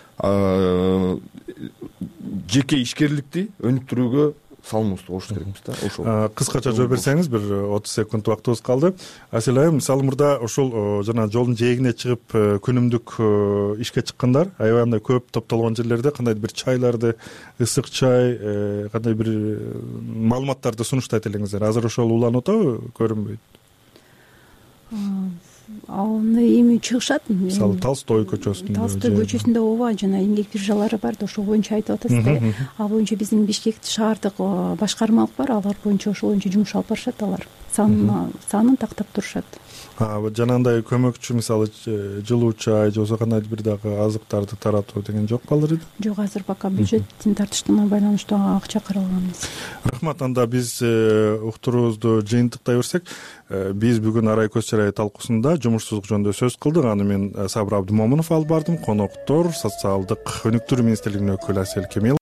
H: жеке ишкерликти өнүктүрүүгө салымыбызды кошуш керекпиз да. Ошол
N: кыскача жооп берсеңиз, бир отуз секунд убактыбыз калды. Асель айым, мисалы мурда ошол жана жолдун жээгине чыгып күнүмдүк ишке чыккандар аябай мындай көп топтолгон жерлерде кандайдыр бир чайларды, ысык чай, кандай бир маалыматтарды сунуштайт элеңиздер. Азыр ошол уланып атабы, көрүнбөйт?
B: Аны эми чыгышат.
N: Мисалы Толстой көчөсүндө.
B: Толстой көчөсүндө ооба, жана эмгек биржалары бар да, ошол боюнча айтып атасыз да. Ал боюнча биздин Бишкек шаардык башкармалык бар, алар боюнча ошол боюнча жумуш алып барышат алар. Санын санын тактап турушат.
N: Жанагындай көмөкчү, мисалы жылуу чай же болбосо кандайдыр бир дагы азыктарды таратуу деген жок балдыр иди?
B: Жок, азыр пока бюджеттин тартыштыгына байланыштуу акча каралганбыз.
N: Рахмат. Анда биз уктуруубузду жыйынтыктай берсек, биз бүгүн Арай көз чарайы талкуусунда жумушсуздук жөнүндө сөз кылдык. Аны мен Сабыр Абдымомунов алып бардым. Коноктор социалдык өнүктүрүү министрлигинин өкүлү Асель Кемелова.